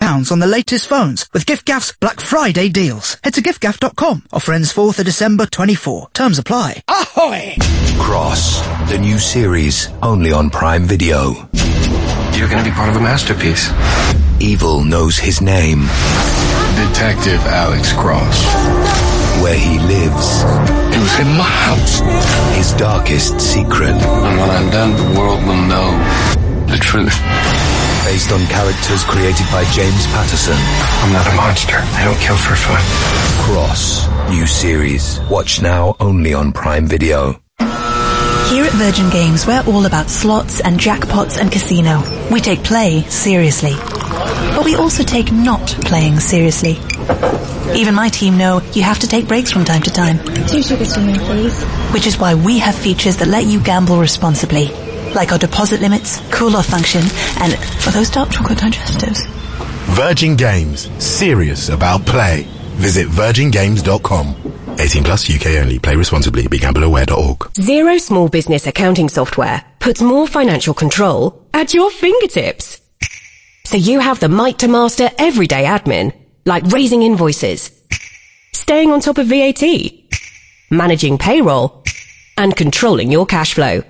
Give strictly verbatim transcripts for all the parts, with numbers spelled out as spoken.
pounds on the latest phones with giftgaff's Black Friday deals. Head to gift gaff dot com. Offer ends fourth of December twenty-four. Terms apply. Ahoy! Cross, the new series, only on Prime Video. You're gonna be part of a masterpiece. Evil knows his name. Detective Alex Cross. Where he lives. He was in my house. His darkest secret. And when I'm done, the world will know the truth. Based on characters created by James Patterson. I'm not a monster. I don't kill for fun. Cross, new series. Watch now only on Prime Video. Here at Virgin Games, we're all about slots and jackpots and casino. We take play seriously. But we also take not playing seriously. Even my team know you have to take breaks from time to time. Two sugars for me, please. Which is why we have features that let you gamble responsibly. Like our deposit limits, cool-off function, and are those dark chocolate digestives? Virgin Games. Serious about play. Visit virgin games dot com. eighteen plus, U K only. Play responsibly. be gamble aware dot org. Xero Small Business Accounting Software puts more financial control at your fingertips. So you have the might to master everyday admin, like raising invoices, staying on top of V A T, managing payroll, and controlling your cash flow.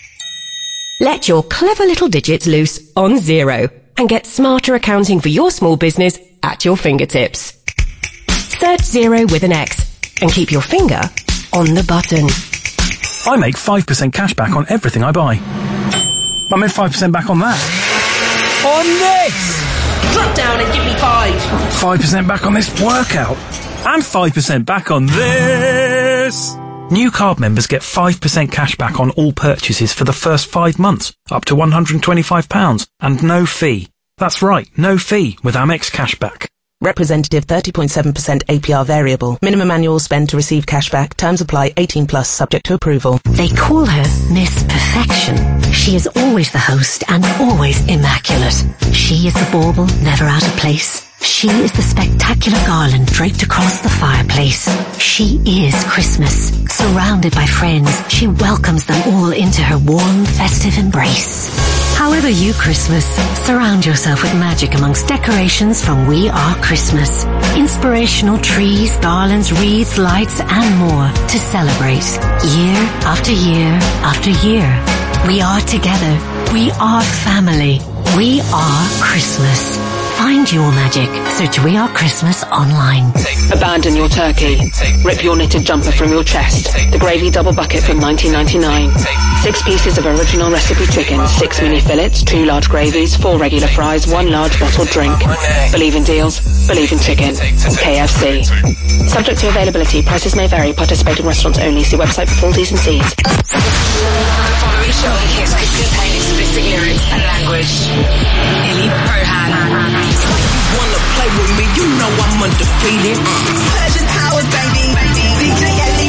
Let your clever little digits loose on Xero and get smarter accounting for your small business at your fingertips. Search Xero with an X and keep your finger on the button. I make five percent cash back on everything I buy. I made five percent back on that. On this! Drop down and give me five. five percent back on this workout. And five percent back on this! New card members get five percent cash back on all purchases for the first five months, up to one hundred twenty-five pounds, and no fee. That's right, no fee with Amex Cashback. Representative thirty point seven percent A P R variable. Minimum annual spend to receive cashback. Terms apply. eighteen plus, subject to approval. They call her Miss Perfection. She is always the host and always immaculate. She is the bauble, never out of place. She is the spectacular garland draped across the fireplace. She is Christmas. Surrounded by friends, she welcomes them all into her warm, festive embrace. However you Christmas, surround yourself with magic amongst decorations from We Are Christmas. Inspirational trees, garlands, wreaths, lights, and more to celebrate year after year after year. We are together. We are family. We are Christmas. Find your magic. Search We Are Christmas online. Abandon your turkey. Rip your knitted jumper from your chest. The gravy double bucket from nineteen ninety-nine. Six pieces of original recipe chicken, six mini fillets, two large gravies, four regular fries, one large bottled drink. Believe in deals, believe in chicken. K F C. Subject to availability, prices may vary, participating restaurants only. See website for full T's and C's. The following show could contain explicit lyrics and language. Illy Prohan. Wanna play with me, you know I'm undefeated. Persian Towers, baby. D J Ellie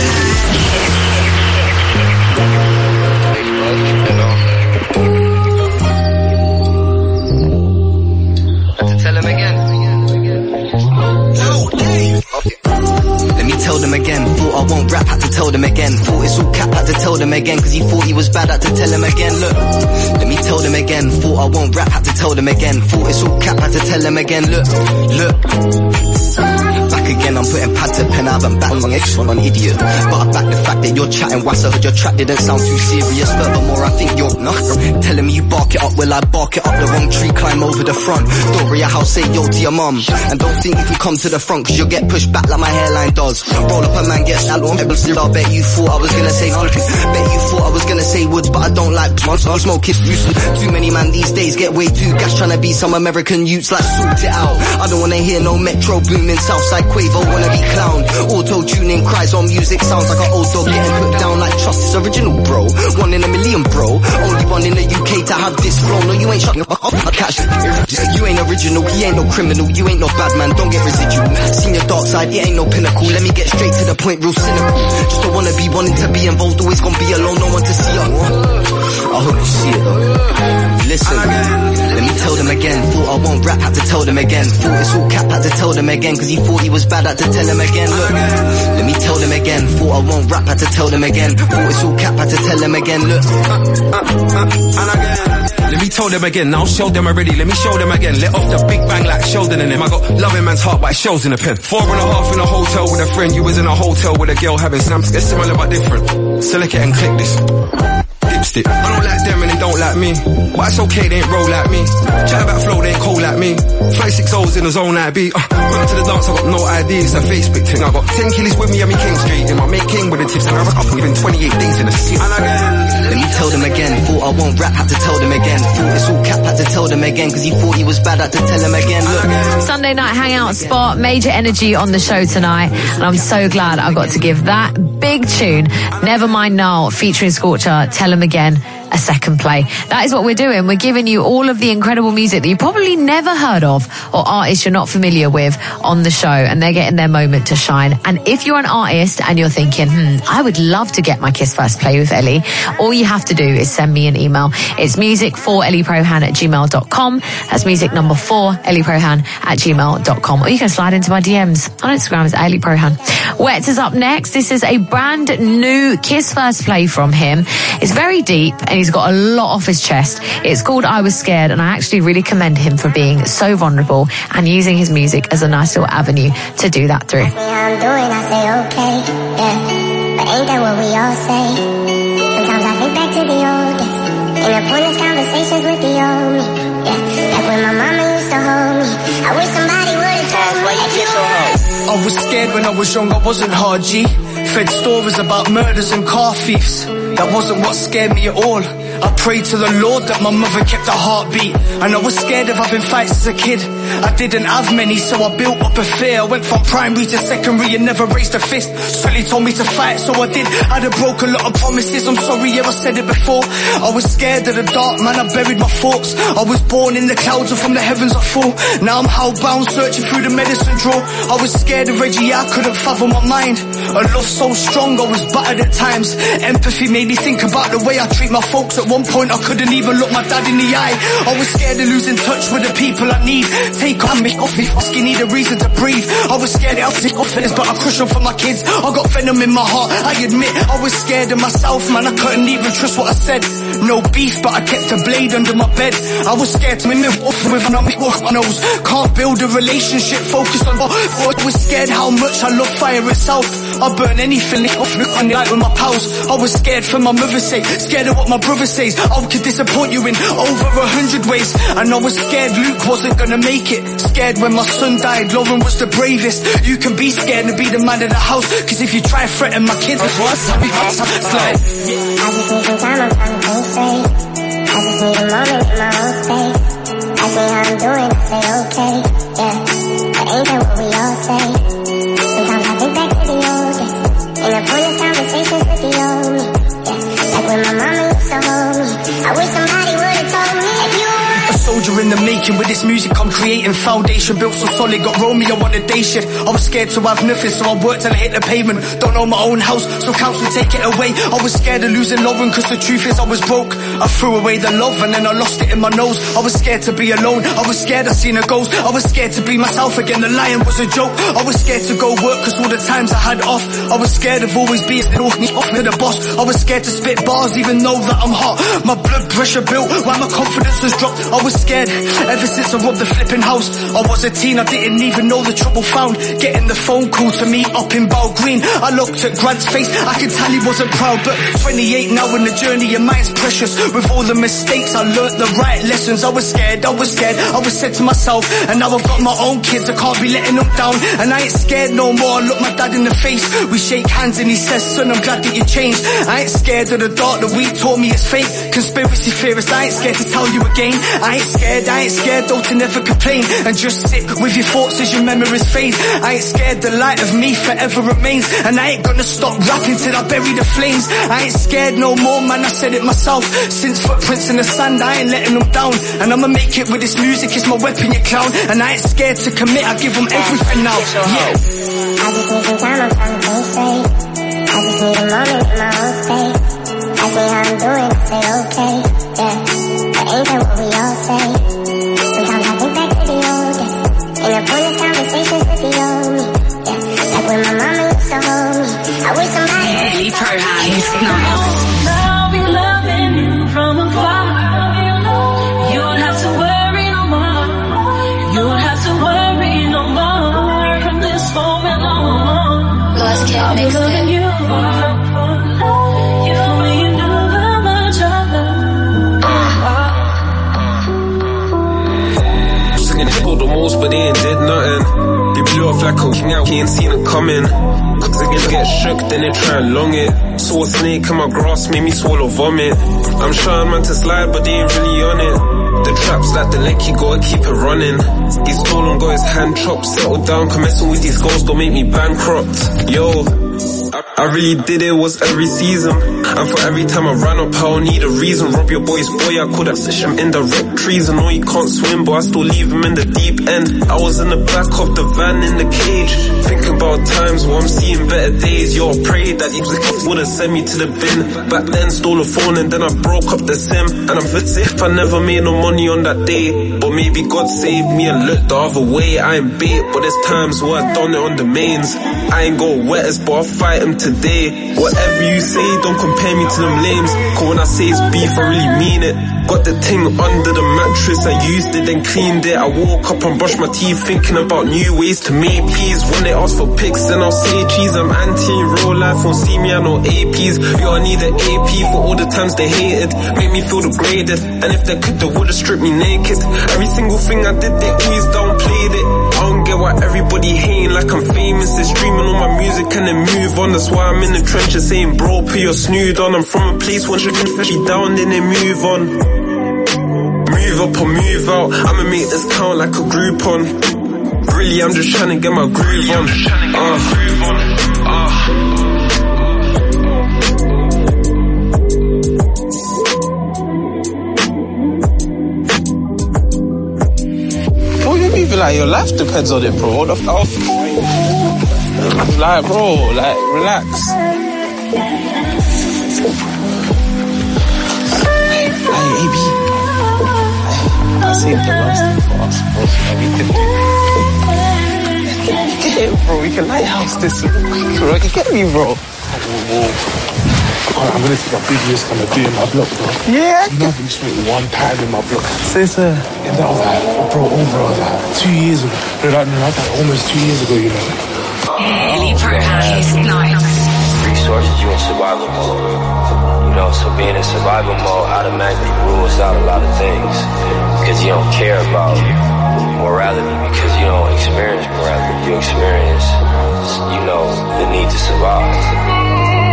Prohan. Tell him again. Let me tell them again, thought I won't rap, had to tell them again. Thought it's all cap, had to tell them again, cause he thought he was bad, had to tell him again. Look, let me tell them again, thought I won't rap, had to tell them again. Thought it's all cap, had to tell them again. Look, look. Back again, I'm putting pad to pen, I haven't backed on X one on idiot. But I back the fact that you're chatting whilst I heard your track didn't sound too serious. Furthermore, I think you're nah, telling me you bark it up, well I bark it up the wrong tree, climb over the front. Don't rear a house, say yo to your mum. And don't think you can come to the front, cause you'll get pushed back like my hairline does. Roll up a man, get shallow on pebbles. I bet you thought I was gonna say Bet you thought I was gonna say woods, but I don't like monster. I smoke it useless. Too many man these days get way too gas, trying to be some American youths like sort it out. I don't wanna hear no Metro booming, Southside Quavo, wanna be clown. Auto-tuning cries on music, sounds like an old dog getting put down like trust. It's original, bro. One in a million, bro. Only one in the U K to have this flow. No, you ain't shut up. I catch it. You ain't original, he ain't no criminal. You ain't no bad man, don't get residual. Seen your dark side, it ain't no pinnacle. Let me get straight to the point, real cynical. Just don't wanna be wanting to be involved, always gonna be alone, no one to see her. I hope you see it though. Listen, let me tell them again. Thought I won't rap, had to tell them again. Thought it's all cap, had to tell them again, cause he thought he was was bad, had to tell him again. Look, let me tell them again. Thought I won't rap, had to tell them again. Thought it's all cap, had to tell them again. Look, uh, uh, uh, and again. Let me tell them again, I'll show them already, let me show them again. Let off the big bang like Sheldon and him. I got loving man's heart, but it shows in a pen. Four and a half in a hotel with a friend. You was in a hotel with a girl having snaps. It's similar but different. Select it and click this. Dipstick. I don't like them and they don't like me. But it's okay, they ain't roll like me. Chat about flow, they ain't cold like me. thirty-six O's in the zone like B. Uh, Going to the dance, I got no idea. It's a Facebook thing. I got ten killies with me and me King Street. In my mate King with the tips. And I was up within twenty-eight days in the city. And again. Let me tell them again. Thought I won't rap, had to tell them again. Thought it's all cap, had to tell them again. Cause he thought he was bad, had to tell him again. Look. Sunday night hangout spot, major energy on the show tonight. And I'm so glad I got to give that big tune, Never Mind Now, featuring Scorcher, Tell Him Again, a second play. That is what we're doing. We're giving you all of the incredible music that you probably never heard of or artists you're not familiar with on the show, and they're getting their moment to shine. And if you're an artist and you're thinking, hmm, I would love to get my Kiss First Play with Ellie, all you have to do is send me an email. It's music for ellie prohan at gmail dot com. That's music number four, ellieprohan at gmail dot com. Or you can slide into my D Ms on Instagram as Ellie Prohan. Wets is up next. This is a brand new Kiss First Play from him. It's very deep and he's got a lot off his chest. It's called I Was Scared, and I actually really commend him for being so vulnerable and using his music as a nice little avenue to do that through. Ask me how I'm doing, I say okay, yeah. But ain't that what we all say? Sometimes I think back to the old days, in the pointless conversations with the old me, yeah. Like when my mama used to hold me. I wish somebody would've told me that you were. I was scared when I was young, I wasn't hard, G. Fed stories about murders and car thieves. That wasn't what scared me at all. I prayed to the Lord that my mother kept a heartbeat. And I was scared of having fights as a kid. I didn't have many, so I built up a fear. I went from primary to secondary and never raised a fist. Sully told me to fight, so I did. I'd have broke a lot of promises, I'm sorry, yeah, I said it before. I was scared of the dark, man, I buried my thoughts. I was born in the clouds and from the heavens I fall. Now I'm hellbound, searching through the medicine drawer. I was scared of Reggie, I couldn't fathom my mind. A love so strong, I was battered at times. Empathy made me think about the way I treat my folks. At one point I couldn't even look my dad in the eye. I was scared of losing touch with the people I need. Take on me, off me, fucking need a reason to breathe. I was scared I'll take off this, but I crush them for my kids. I got venom in my heart, I admit. I was scared of myself, man, I couldn't even trust what I said. No beef, but I kept a blade under my bed. I was scared to move off with an army off my nose. Can't build a relationship focused on what I was scared how much I love fire itself. I burn anything off on the light with my pals. I was scared for my mother's sake, scared of what my brother says. I could disappoint you in over a hundred ways. And I was scared Luke wasn't gonna make it. Scared when my son died, Lauren was the bravest. You can be scared to be the man of the house, cause if you try threaten my kids, what's up, what's up, slide. I just need some time, I'm trying to think straight. I just need a moment in my own space. Ask me how I'm doing, I say okay, yeah. But ain't that what we all say? Sometimes I think back to the old days, in the pointless conversations with the old me, yeah. Like when my mama used to hold me. I wish somebody would've told me that you were. A soldier in the making, with this music I'm creating. Foundation built so solid, got Romeo on a day shift. I was scared to have nothing, so I worked till I hit the pavement. Don't own my own house, so council take it away. I was scared of losing Lauren, cause the truth is I was broke. I threw away the love and then I lost it in my nose. I was scared to be alone, I was scared I seen a ghost. I was scared to be myself again, the lying was a joke. I was scared to go work cause all the times I had off. I was scared of always being off to the boss. I was scared to spit bars even though that I'm hot. My blood pressure built while my confidence was dropped. I was scared ever since I robbed the flipping house. I was a teen, I didn't even know the trouble found. Getting the phone call to meet up in Bow Green. I looked at Grant's face, I could tell he wasn't proud. But twenty-eight now in the journey and mine's precious. With all the mistakes I learnt the right lessons. I was scared, I was scared, I was said to myself. And now I've got my own kids, I can't be letting them down. And I ain't scared no more, I look my dad in the face. We shake hands and he says, son, I'm glad that you changed. I ain't scared of the dark that we taught me is fake. Conspiracy theorist, I ain't scared to tell you again. I ain't scared, I ain't scared though to never complain. And just sit with your thoughts as your memories fade. I ain't scared, the light of me forever remains. And I ain't gonna stop rapping till I bury the flames. I ain't scared no more, man, I said it myself. Since footprints in the sand, I ain't letting them down. And I'ma make it with this music, it's my weapon, you clown. And I ain't scared to commit, I give them everything now. Yeah. I just need some time, I'm trying to think straight. I just need a moment in my own space. Ask me how I'm doing, I say okay, yeah. But ain't that what we all say? Sometimes I think back to the old days, in the pointless conversations with the old me, way my mama used to hold me. I wish somebody Ellie Prohan, it's nice. I'll be loving you from afar. You don't have to worry no more. You don't have to worry no more. From this moment on, I'll be loving you. You told me you knew how much I love. Singing hip the most, but they ain't did nothing. They blew off like a king out, he ain't seen it coming. Cause they gonna get shook, then they try and long it. Saw a snake in my grass, made me swallow vomit. I'm trying man to slide, but they ain't really on it. The traps like the leg, you gotta keep it running. He stole and got his hand chopped, settled down, cause messing with these goals gon' make me bankrupt. Yo, I really did it, was every season. And for every time I ran up, I don't need a reason. Rob your boy's boy, I call that session indirect treason. No, he can't swim, but I still leave him in the deep end. I was in the back of the van in the cage, thinking about times where I'm seeing better days. Yo, I prayed that these would've sent me to the bin. Back then, stole a phone and then I broke up the SIM. And I'm pissed if I never made no money on that day. But maybe God saved me and looked the other way. I ain't bait, but there's times where I done it on the mains. I ain't go wettest, but I'll fight him today. Whatever you say, don't compare me to them lames. Cause when I say it's beef, I really mean it. Got the thing under the mattress, I used it, then cleaned it. I woke up and brushed my teeth, thinking about new ways to make peas. When they ask for pics, then I'll say cheese. I'm anti in real life, won't see me, I know A Ps. Yo, I need an A P for all the times they hated. Make me feel degraded, and if they could, they would've stripped me naked. Every single thing I did, they always downplayed it. I don't get why everybody hating like I'm famous. They're streaming all my music and then move on. That's why I'm in the trenches saying, bro, put your snood on. I'm from a place when shit can fish down, then they move on. Move up or move out, I'ma make this count like a Groupon. Really, I'm just trying to get my groove on. Uh. What you moving like? Your life depends on it, bro. What the fuck? Like, bro, like, relax. Hey, A B. I saved the last thing for us, bro. So we can do. Get it, bro. We can lighthouse this. Bro, you get me, bro. I'm gonna take a big risk and do it in my block, bro. Yeah. You know, I've been straight one time in my block. Say, sir. And that was like, bro, over like two years ago. No, that, no, that's like almost two years ago, you know. Ellie Prohan is nice. Resources, you in survival mode. You know, so being in survival mode automatically rules out a lot of things. Because you don't care about morality, because you don't experience morality. You experience, you know, the need to survive.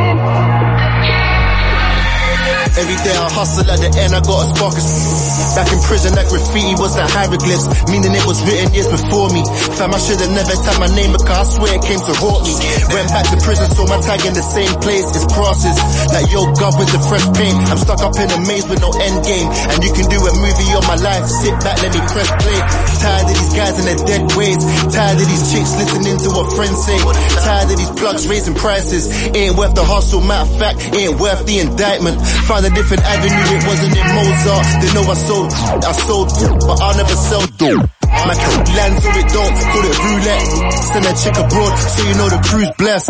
Every day I hustle, at the end I got a spark of back in prison, that graffiti was the hieroglyphs, meaning it was written years before me. Fam, I should've never tagged my name because I swear it came to haunt me. Went back to prison, saw my tag in the same place, it's crosses. Like yo, God with the fresh paint. I'm stuck up in a maze with no end game. And you can do a movie on my life, sit back, let me press play. Tired of these guys in their dead ways. Tired of these chicks listening to what friends say. Tired of these plugs raising prices. Ain't worth the hustle, matter of fact, ain't worth the indictment. Found a different avenue, it wasn't in Mozart. They know I sold, I sold, but I'll never sell dope. My crew lands or it don't, call it roulette. Send a chick abroad, so you know the crew's blessed.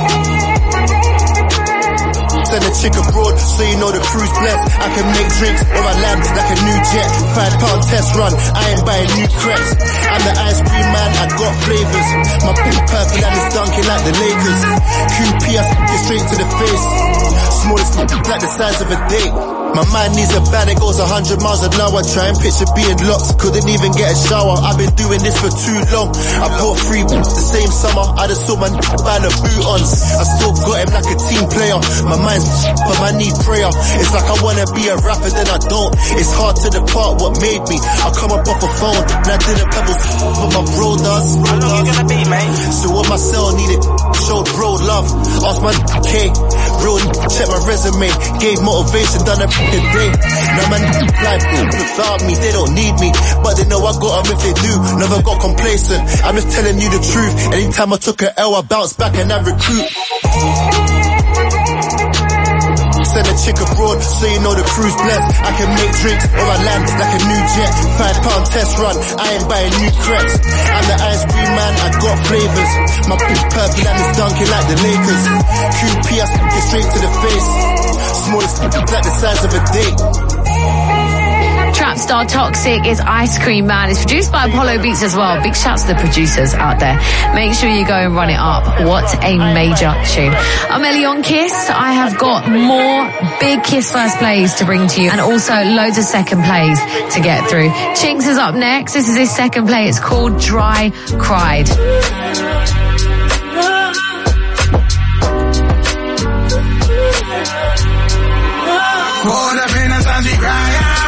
Send a chick abroad, so you know the crew's blessed. I can make drinks or I land like a new jet. Five pound test run, I ain't buying new crepes. I'm the ice cream man, I got flavors. My pink purple and it's dunking like the Lakers. Q P, I stick it straight to the face. Smallest like the size of a date. My mind needs a van, it goes a hundred miles an hour. Try and picture being locked, couldn't even get a shower. I've been doing this for too long. I bought three the same summer. I just saw my buy the boot-ons. I still got him like a team player. My mind's but I need prayer. It's like I wanna be a rapper, then I don't. It's hard to depart what made me. I come up off a phone, and I didn't pebble, but my bro does. How long you gonna be, mate? So what my cell needed, showed bro love. Asked my K, real check my resume. Gave motivation, done a fucking day. Now man, like without me, they don't need me, but they know I got them if they do. Never got complacent. I'm just telling you the truth. Anytime I took an L, I bounced back and I recruit. send a chick abroad, so you know the crew's blessed. I can make drinks or I land like a new jet. Five pound test run, I ain't buying new crepes. I'm the ice cream man, I got flavors. My big purple and it's dunking like the Lakers. Q P, I stick it straight to the face. Smallest like the size of a dick. Trapstar Toxic is Ice Cream Man. It's produced by Apollo Beats as well. Big shouts to the producers out there. Make sure you go and run it up. What a major tune. I'm Ellie on Kiss. I have got more big Kiss first plays to bring to you and also loads of second plays to get through. Chinks is up next. This is his second play. It's called Dry Cried. Caught up in the times we cry.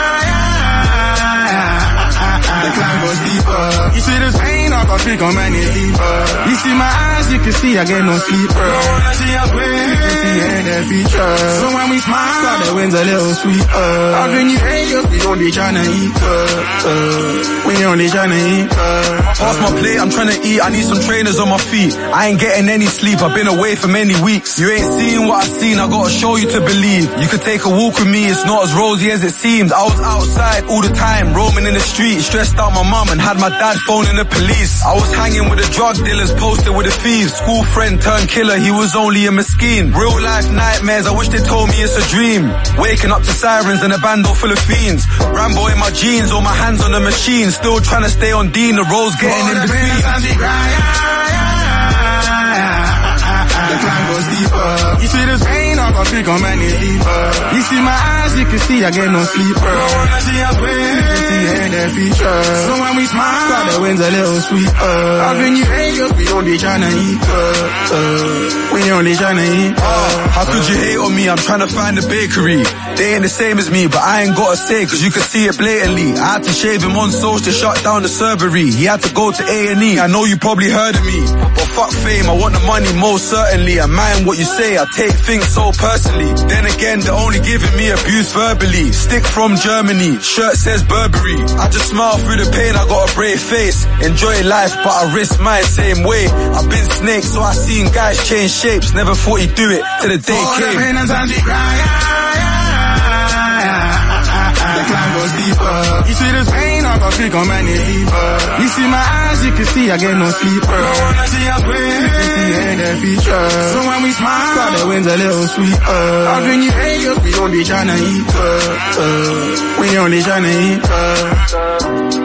The climb goes deeper. You see this pain, I got big on my knee deeper. You see my eyes, you can see I get no sleeper. I see us win, you can see in their feature. So when we smile, God, the wind's a little sweeter. I've been you haters, we don't be tryna eat uh, uh, we only tryna eat uh, Pass my plate, I'm tryna eat, I need some trainers on my feet. I ain't getting any sleep, I've been away for many weeks. You ain't seeing what I've seen, I gotta show you to believe. You could take a walk with me, it's not as rosy as it seems. I was outside all the time, roaming in the street, stressed out my mum and had my dad phoning the police. I was hanging with the drug dealers, posted with the thieves. School friend turned killer, he was only a mesquite. Real life nightmares, I wish they told me it's a dream. Waking up to sirens and a bando full of fiends. Rambo in my jeans, all my hands on the machine. Still trying to stay on Dean, the road's getting in between. The climb goes deeper. You see this pain, I got big on my knee deeper. You see my eyes, you can see I get no sleeper. I see us win, you can see in their feature. So when we smile, God, the wind's a little sweeter. I've been you haters, we only tryna eat uh, uh, we only tryna eat uh, How could you hate on me? I'm trying to find a bakery. They ain't the same as me, but I ain't gotta say, cause you can see it blatantly. I had to shave him on social to shut down the servery. He had to go to A and E, I know you probably heard of me. But fuck fame, I want the money most certainly. I mind what you say, I take things so personally. Then again, they're only giving me abuse verbally. Stick from Germany, shirt says Burberry. I just smile through the pain, I got a brave face. Enjoy life, but I risk mine same way. I've been snake, so I seen guys change shapes. Never thought he'd do it, till the day all came. The pain and times we cry. The climb goes deeper. You see this pain, I got big on my knee deeper. You see my eyes, you can see I get no sleeper. I see us win, you can see in their feature. So when we smile, God, the wind's a little sweeter. I've been you haters, we only tryna eat uh, uh, we only tryna eat uh.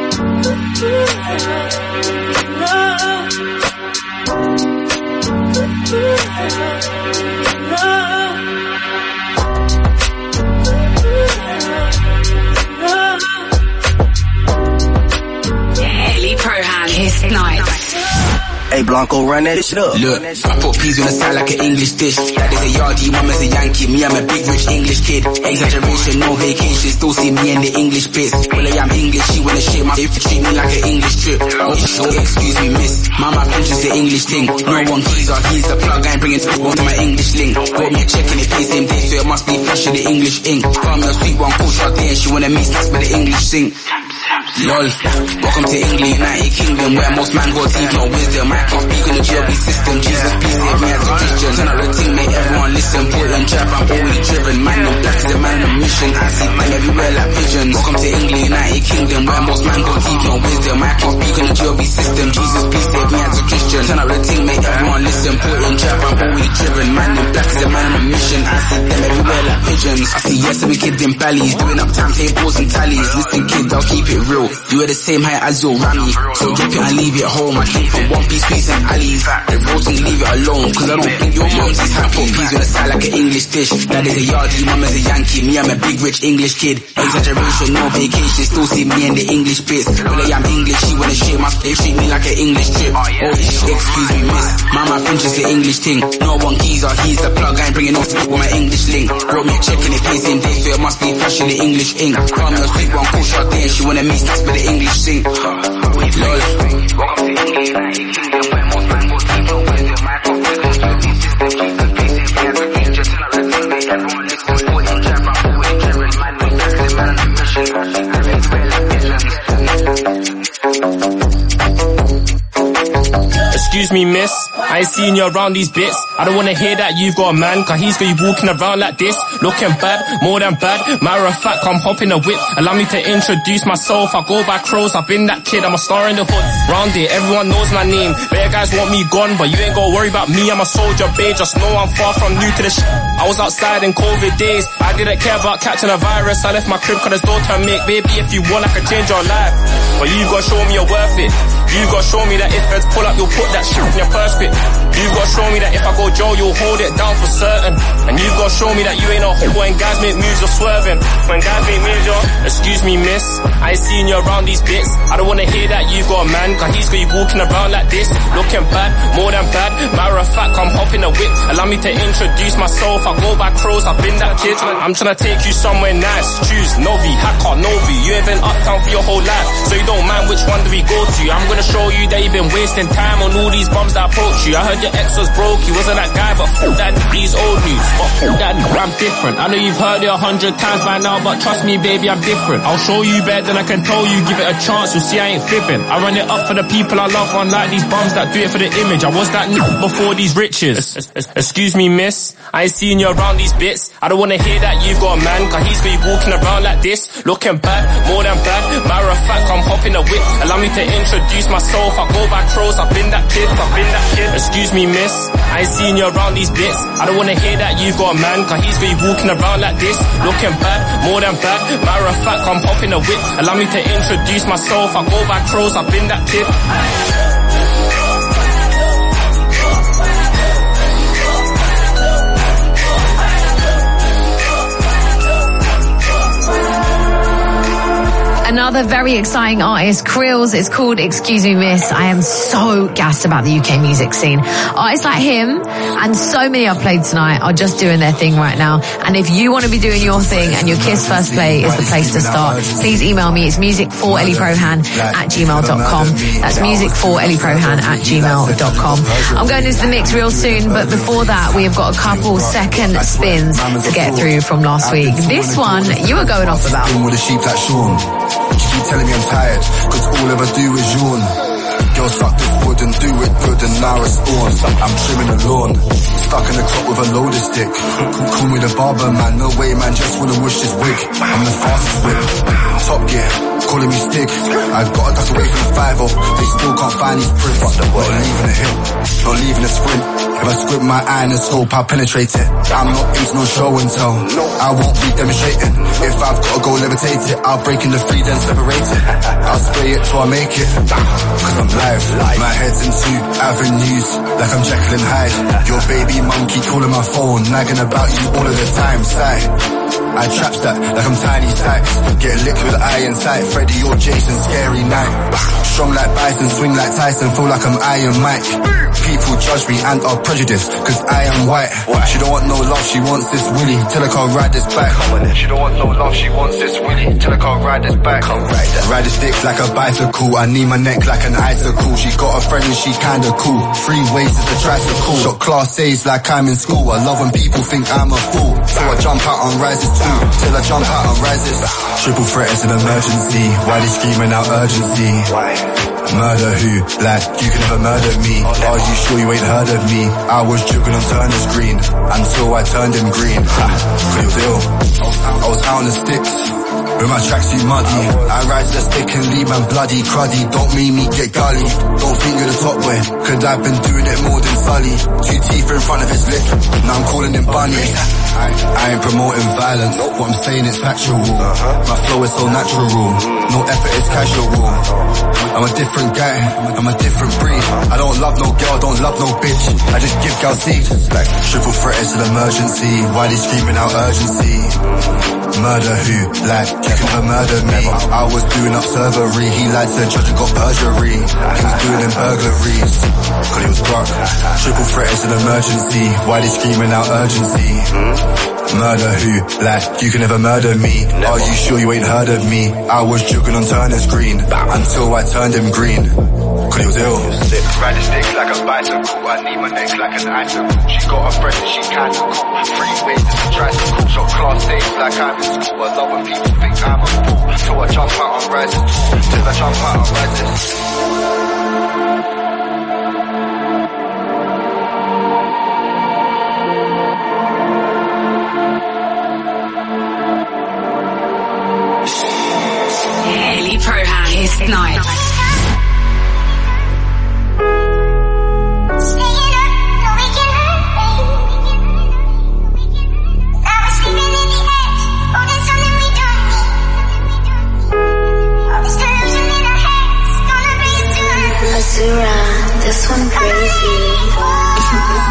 Ellie Prohan, Kiss Nights. Hey Blanco, run that shit up. Look, I put peas on the side like an English dish. That is a yardie, mama's a Yankee. Me, I'm a big rich English kid. Exaggeration, no vacation. Still see me in the English bits. Well, I am English, she wanna shit. My if treat me like an English trip. Oh, oh, excuse me, miss. Mama French is the English thing. No one keys or he's the plug. I ain't bringing to my English link. Got me a check and it pays same day, so it must be fresh in the English ink. Found me a sweet one, cool shot there. She wanna meet snacks with the English sing. Lol, welcome to England, United Kingdom, where most man got teeth, no wisdom. I can't speak on the G L B system. Jesus, please save me as a Christian. Turn up the team, make everyone listen. Put and trap, I'm always driven. Man in black is the man on a mission. I see them everywhere like pigeons. Welcome to England, United Kingdom, where most man got teeth, no wisdom. I can't speak on the G L B system. Jesus, please save me as a Christian. Turn up the team, make everyone listen. Put and trap, I'm always driven. Man in black is the man on a mission. I see them everywhere like pigeons. I see yes, every kid in valleys, doing up time tables and tallies. Listen, kids, I'll keep it real. You are the same height as your Rami, so drop it and leave it home. I came from one piece streets and alleys. The roads and leave it alone, cause I don't think your mom's is happy. Put peas on the side like an English dish. That is a yardie, mama's a Yankee. Me, I'm a big rich English kid. Exaggeration, no vacation. Still see me in the English bits. Well, I am English, she wanna shit my they treat me like an English trip. Oh, excuse me, miss. Mama French is the English thing. No one keys or he's the plug. I ain't bringing off with my English link. Wrote me a check and it pays same day, so it must be fresh in the English ink. Found me a sweet one, cool shot there. She wanna meet snacks with the English sing. Lol. Welcome to England, United Kingdom, where most man will keep your wisdom. My confidence, your system, keep the peace in me as a king. Just tell her the thing, make everyone listen. Put in trap, I'm always driven. Man, we back to the man on a mission. Everywhere like visions. Excuse me, miss, I ain't seen you around these bits. I don't wanna hear that you've got a man, cause he's got you walking around like this, looking bad, more than bad. Matter of fact, I'm hopping a whip. Allow me to introduce myself. I go by crows, I've been that kid, I'm a star in the hood. Round it, everyone knows my name. Better guys want me gone, but you ain't gotta worry about me. I'm a soldier, babe, just know I'm far from new to the sh. I was outside in COVID days, I didn't care about catching a virus. I left my crib cause there's no time make. Baby, if you want, I can change your life, but you gotta show me you're worth it. You gotta show me that if feds pull up, you'll put that shit in your purse pit. You gotta show me that if I go Joe, you'll hold it down for certain. And you gotta show me that you ain't a hoe when guys make moves, you're swerving. When guys make moves, you're... Excuse me, miss, I ain't seen you around these bits. I don't wanna hear that you got a man, cause he's got you walking around like this, looking bad, more than bad. Matter of fact, I'm hopping a whip. Allow me to introduce myself. I go by crows, I've been that kid. I'm tryna take you somewhere nice. Choose Novi, Hacker, Novi. You ain't been uptown for your whole life, so you don't mind which one do we go to. I'm gonna show you that you've been wasting time on all these bums that approach you. I heard your ex was broke, he wasn't that guy, but f*** that these old news. But f*** that I'm different. I know you've heard it a hundred times by now, but trust me, baby, I'm different. I'll show you better than I can tell you. Give it a chance, you'll see I ain't fibbing. I run it up for the people I love, unlike these bums that do it for the image. I was that n*** before these riches. Excuse me, miss, I ain't seen you around these bits. I don't wanna hear that you've got a man, cause he's got you walking around like this, looking bad, more than bad. Matter of fact, I'm hopping a whip. Allow me to introduce myself. I go by crows, I've been that kid, I've been that kid. Excuse me, miss, I ain't seen you around these bits. I don't wanna hear that you've got a man, cause he's got you walking around like this, looking bad, more than bad. Matter of fact, I'm hopping a whip. Allow me to introduce myself. I go by crows, I've been that kid. Another very exciting artist, Krills. It's called Excuse Me Miss. I am so gassed about the U K music scene. Artists like him and so many I've played tonight are just doing their thing right now. And if you want to be doing your thing and your Kiss First Play is the place to start, please email me. It's music for Ellie Prohan at gmail dot com. That's music for Ellie Prohan at gmail dot com. I'm going into the mix real soon, but before that, we have got a couple second spins to get through from last week. This one, you were going off about. She keep telling me I'm tired, cause all I ever do is yawn. Girl, suck this wood and do it good and now respawn. I'm trimming the lawn, stuck in the crop with a loader stick. Call me the barber man, no way man, just wanna wish this wig. I'm the fastest whip, top gear, calling me stick. I gotta duck away from the five oh, they still can't find these prints. Not leaving the hill, not leaving the sprint. If I squint my eye in the scope, I'll penetrate it. I'm not into no show and tell, I won't be demonstrating. If I've gotta go levitate it, I'll break in the three then separate it. I'll spray it till I make it, cause I'm live. My head's in two avenues, like I'm Jekyll and Hyde. Your baby monkey calling my phone, nagging about you all of the time, sigh. I trap that like I'm Tiny Sykes. Get licked with eye in sight, Freddy or Jason, scary night. Strong like Bison, swing like Tyson, feel like I'm Iron Mike. People judge me and are prejudiced, cause I am white. She don't want no love, she wants this Willy. Tell her can't ride this bike. She don't want no love, she wants this Willy. Tell her can't ride this bike. Ride this dick like a bicycle, I need my neck like an icicle. She got a friend and she kinda cool. Three ways is a tricycle. Shot class A's like I'm in school. I love when people think I'm a fool, so I jump out on rises too, till I jump out on rises. Triple threat is an emergency, why they screaming out urgency? Murder who? Like, you can never murder me. Are you sure you ain't heard of me? I was joking on Turner's Green, until I turned him green. Real deal, I was out on the sticks, with my tracksuit muddy. I rise to the stick and leave man bloody cruddy. Don't mean me get gully, don't think you're the top boy, cause I've been doing it more than Sully. Two teeth in front of his lip, now I'm calling him Bunny. I ain't promoting violence, what I'm saying is factual. My flow is so natural, no effort is casual. I'm a different guy, I'm a different breed. I don't love no girl, don't love no bitch, I just give girl seed. Like, triple threat is an emergency, why they screaming out urgency? Murder who? Like, you can never murder me. I was doing up servery, he lied to the judge and got perjury. He was doing them burglaries, cause he was broke. Triple threat is an emergency, why they screaming out urgency? Murder who? Like, you can never murder me. Are you sure you ain't heard of me? I was joking on Turner's Green, until I turned him green, cause he was ill. Ride this dick like a bicycle, I need my neck like an icicle. She got a friend and she kinda cool. Three ways is a tricycle. Shot class A's like I'm in school. I love when people think I'm a fool, so I jump out on rises, till I jump out on rises. around, this one crazy.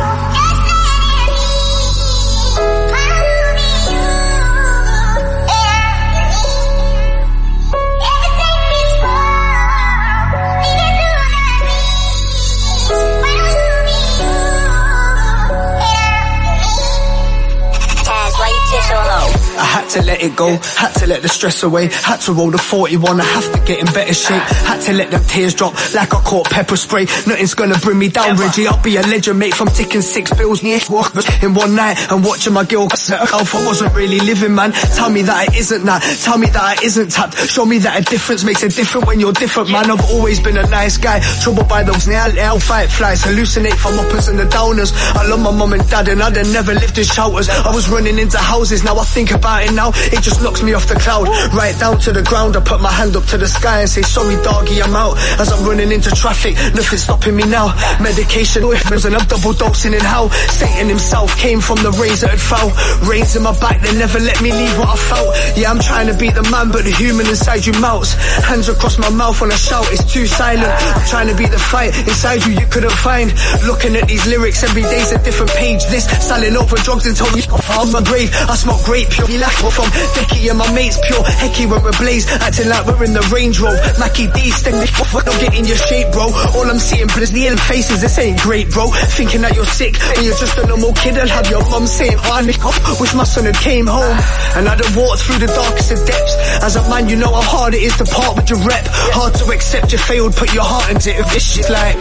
I had to let it go, had to let the stress away, had to roll the forty-one, I have to get in better shape, had to let them tears drop like I caught pepper spray. Nothing's gonna bring me down, Reggie, I'll be a legend, mate, from ticking six bills near in one night and watching my girl off. I wasn't really living, man. Tell me that it isn't that, tell me that it isn't tapped, show me that a difference makes a difference when you're different, man. I've always been a nice guy, troubled by those nail fight flies, hallucinate from uppers and the downers. I love my mum and dad and I'd have never lived in shelters. I was running into houses, now I think about it now, it just knocks me off the cloud, right down to the ground. I put my hand up to the sky and say, sorry doggy, I'm out. As I'm running into traffic, nothing's stopping me now. Medication, and I'm double dosing in hell. Satan himself came from the rays that had fell. Rains in my back, they never let me leave what I felt. Yeah, I'm trying to be the man, but the human inside you melts. Hands across my mouth when I shout, it's too silent. I'm trying to be the fight inside you you couldn't find. Looking at these lyrics, every day's a different page. This, selling over drugs until we on my grave. I smoke grape, pure lack from Decky and my mates, pure hecky when we're blaze, acting like we're in the Range Rover. Mackie D, sting me, don't get in your shape, bro. All I'm seeing, but it's the ill faces, this ain't great, bro. Thinking that you're sick, and you're just a normal kid. I'll have your mum saying, oh, Nick, wish my son had came home. And I'd have walked through the darkest of depths. As a man, you know how hard it is to part with your rep. Hard to accept you failed, put your heart into it. If this shit's like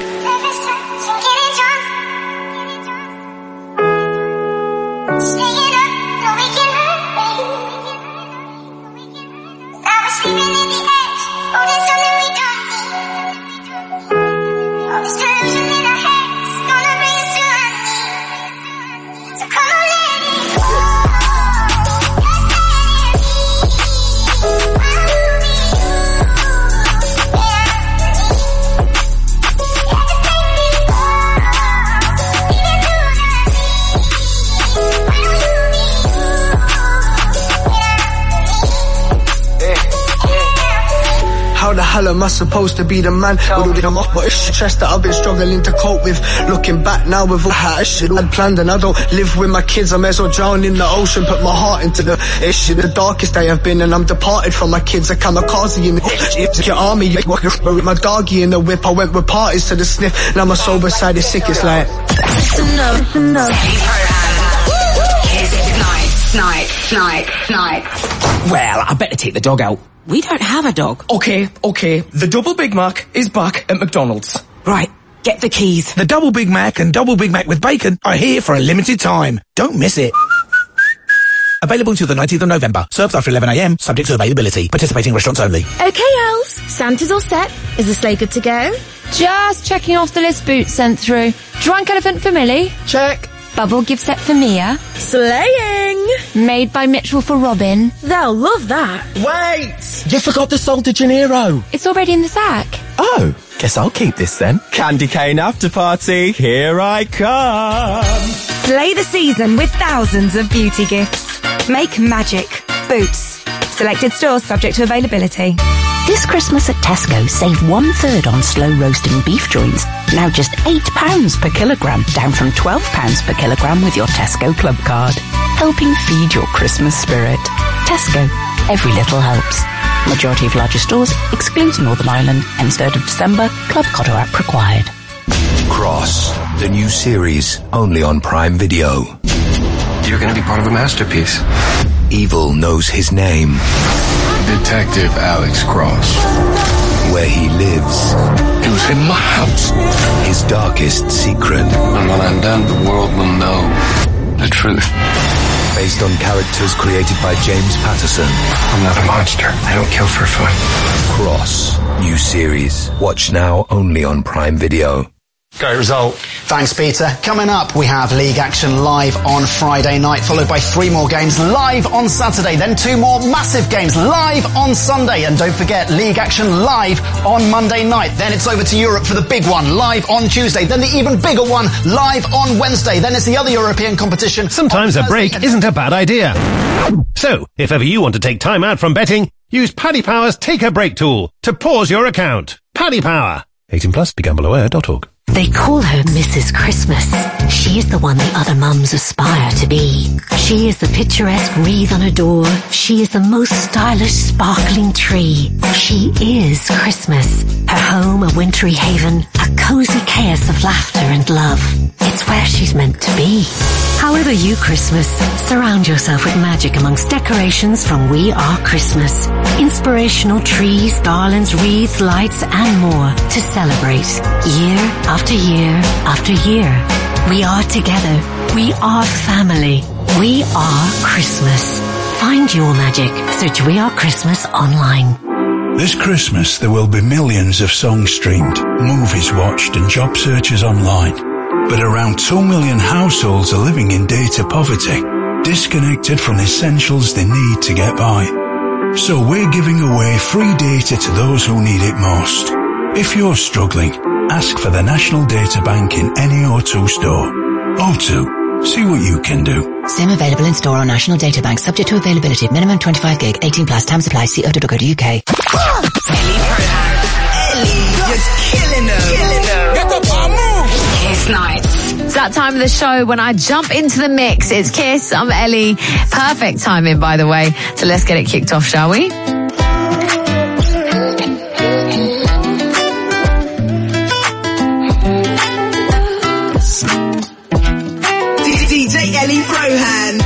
hell am I supposed to be the man? With all the off, but it's stress that I've been struggling to cope with. Looking back now with all that shit I'd planned, and I don't live with my kids, I may as well drown in the ocean. Put my heart into the ish, the darkest day I've been, and I'm departed from my kids. A kamikaze in the shit, your army, with my doggy in the whip. I went with parties to the sniff, now my sober side is sick, it's like listen up, listen up. Snipe, snipe, snipe. Well, I better take the dog out. We don't have a dog. Okay, okay. The Double Big Mac is back at McDonald's. Right, get the keys. The Double Big Mac and Double Big Mac with bacon are here for a limited time. Don't miss it. Available until the nineteenth of November. Served after eleven a m, subject to availability. Participating restaurants only. Okay, elves. Santa's all set. Is the sleigh good to go? Just checking off the list Boots sent through. Drunk elephant for Millie. Check. Bubble gift set for Mia. Slaying! Made by Mitchell for Robin. They'll love that. Wait! You forgot the Sol de Janeiro. It's already in the sack. Oh, guess I'll keep this then. Candy cane after party, here I come. Slay the season with thousands of beauty gifts. Make magic. Boots. Selected stores subject to availability. This Christmas at Tesco, save one third on slow roasting beef joints. Now just eight pounds per kilogram, down from twelve pounds per kilogram with your Tesco Club card. Helping feed your Christmas spirit. Tesco. Every little helps. Majority of larger stores excludes Northern Ireland. Ends third of December. Club Cotto app required. Cross, the new series, only on Prime Video. You're gonna be part of a masterpiece. Evil knows his name. Detective Alex Cross. Where he lives. He was in my house. His darkest secret. And when I'm done, the world will know the truth. Based on characters created by James Patterson. I'm not a monster. I don't kill for fun. Cross, new series. Watch now only on Prime Video. Great result. Thanks, Peter. Coming up, we have League Action live on Friday night, followed by three more games live on Saturday, then two more massive games live on Sunday. And don't forget, League Action live on Monday night. Then it's over to Europe for the big one, live on Tuesday. Then the even bigger one, live on Wednesday. Then it's the other European competition. Sometimes a break isn't a bad idea. So, if ever you want to take time out from betting, use Paddy Power's Take a Break tool to pause your account. Paddy Power. eighteen plus, be gamble aware dot org. They call her Missus Christmas. She is the one the other mums aspire to be. She is the picturesque wreath on a door. She is the most stylish, sparkling tree. She is Christmas. Her home a wintry haven, a cozy chaos of laughter and love. It's where she's meant to be. However you Christmas, surround yourself with magic amongst decorations from We Are Christmas. Inspirational trees, garlands, wreaths, lights and more to celebrate year after year after year. We are together. We are family. We are Christmas. Find your magic. Search We Are Christmas online. This Christmas there will be millions of songs streamed, movies watched and job searches online. But around two million households are living in data poverty, disconnected from the essentials they need to get by. So we're giving away free data to those who need it most. If you're struggling, ask for the National Data Bank in any O two store. O two, see what you can do. SIM available in store on National Data Bank, subject to availability. Minimum twenty-five gig, eighteen plus, time supply, c o dot co dot u k. Ellie Prohan. Ellie, you're killing them. Killing them. Get the ball move. Kiss Nights. It's that time of the show when I jump into the mix. It's Kiss, I'm Ellie. Perfect timing, by the way. So let's get it kicked off, shall we? D J Ellie Prohan.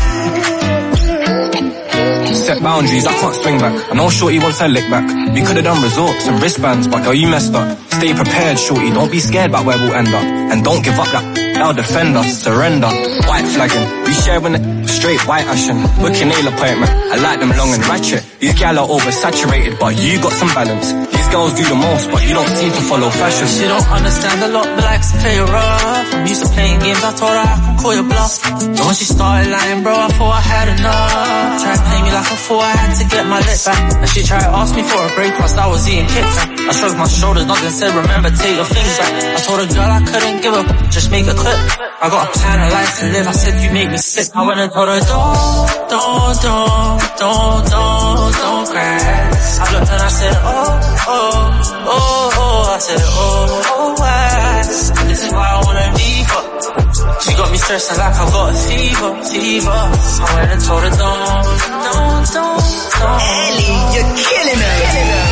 Set boundaries, I can't swing back. I know shorty wants her lick back. We could've done resorts and wristbands, but girl, you messed up. Stay prepared, shorty, don't be scared about where we'll end up. And don't give up that, that'll defend us. Surrender, white flagging. We sharing it, straight white ashing. Booking nail appointment, I like them long and ratchet. These gal are oversaturated, but you got some balance. These girls do the most, but you don't seem to follow fashion. She don't understand a lot, but likes to play her rough. I'm used to playing games, I told her I can call your bluff. But when she started lying, bro, I thought I had enough. Tried to play me like a fool, I had to get my lip back. And she tried to ask me for a break whilst I was eating Kit Kat. I shrugged my shoulders, nothing said, remember, take your things back. I told a girl I couldn't give up, just make a clip. I got a plan of life to live, I said you make me sick. I went and told her, don't, don't, don't, don't, don't, don't crash. I looked and I said, oh, oh, oh, oh, I said, oh, oh, why? This is why I wanna leave her. She got me stressing like I got a fever, fever. I went and told her, don't, don't, don't, don't. Ellie, you're killing her.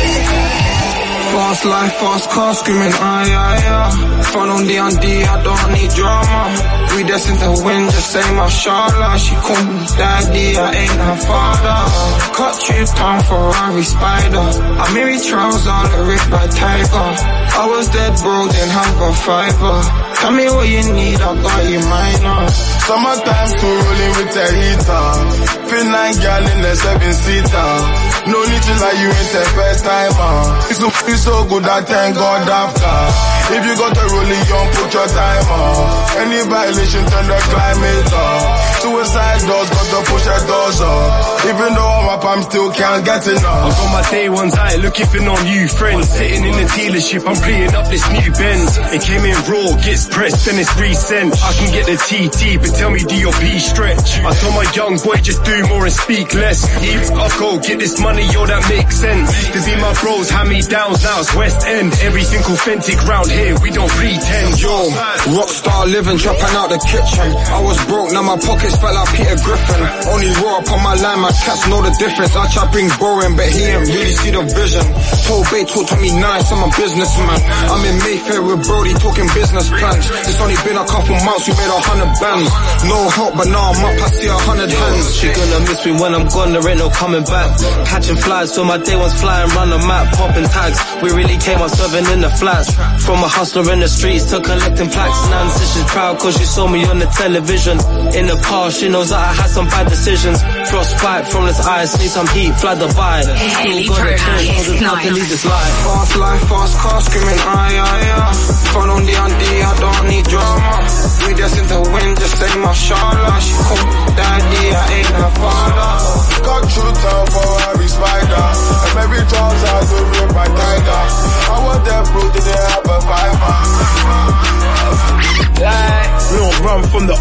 Fast life, fast car, screaming, aye, aye, aye. Fun on D and D, I don't need drama. We destined to win, just say mashallah. She call me daddy, I ain't her father. Cut trip down Ferrari Spider. I married Charles on the ripped by Tiger. I was dead bro, didn't have a fiver. Tell me what you need, I got you minor. Summertime to rolling with a heater. Feel like girl in the seven-seater. No need to lie, you ain't the first timer. It's so, it's so good, I thank God after. If you got a rolling young, put your timer. Any violation, turn the climate up. Suicide doors, got to push the doors up. Even though I'm up, I'm still can't get enough. I got my day ones out, looking for no new friends. Sitting in the dealership, I'm clearing up this new Benz. It came in raw, gets pressed, then it's resent. I can get the T T, but tell me do your B stretch. I told my young boy just do more and speak less. If I go get this money, yo, that makes sense. To be my bros, hand me downs, now it's West End. Everything authentic round here, we don't pretend. Yo, rockstar living, dropping out the kitchen. I was broke, now my pockets felt like Peter Griffin. Only raw up on my line, my cats know the difference. I try bring boring, but he ain't really see the vision. Told Bay talk to me nice, I'm a businessman. I'm in Mayfair with Brody talking business plans. It's only been a couple months, we made a hundred bands. No help, but now I'm up, I see a hundred hands. She gonna miss me when I'm gone, there ain't no coming back. Catching flies, so my day one's flying round the map. Popping tags, we really came up serving in the flats. From a hustler in the streets to collecting plaques. Now she's proud cause she saw me on the television. In the past, she knows that I had some bad decisions. Frostbite from this eyes, need some heat, fly the by. Ellie Prohan, Kiss Nights. Fast life, fast car, screaming aye, aye, aye. Fun on D and D, I don't need drama. We destined to win, just say mashallah. She call me daddy, I ain't her father. Cut through town for Harry Spider. And every chance I do rip my tiger. I want that bro, did they have a fiver? We don't run from the ops or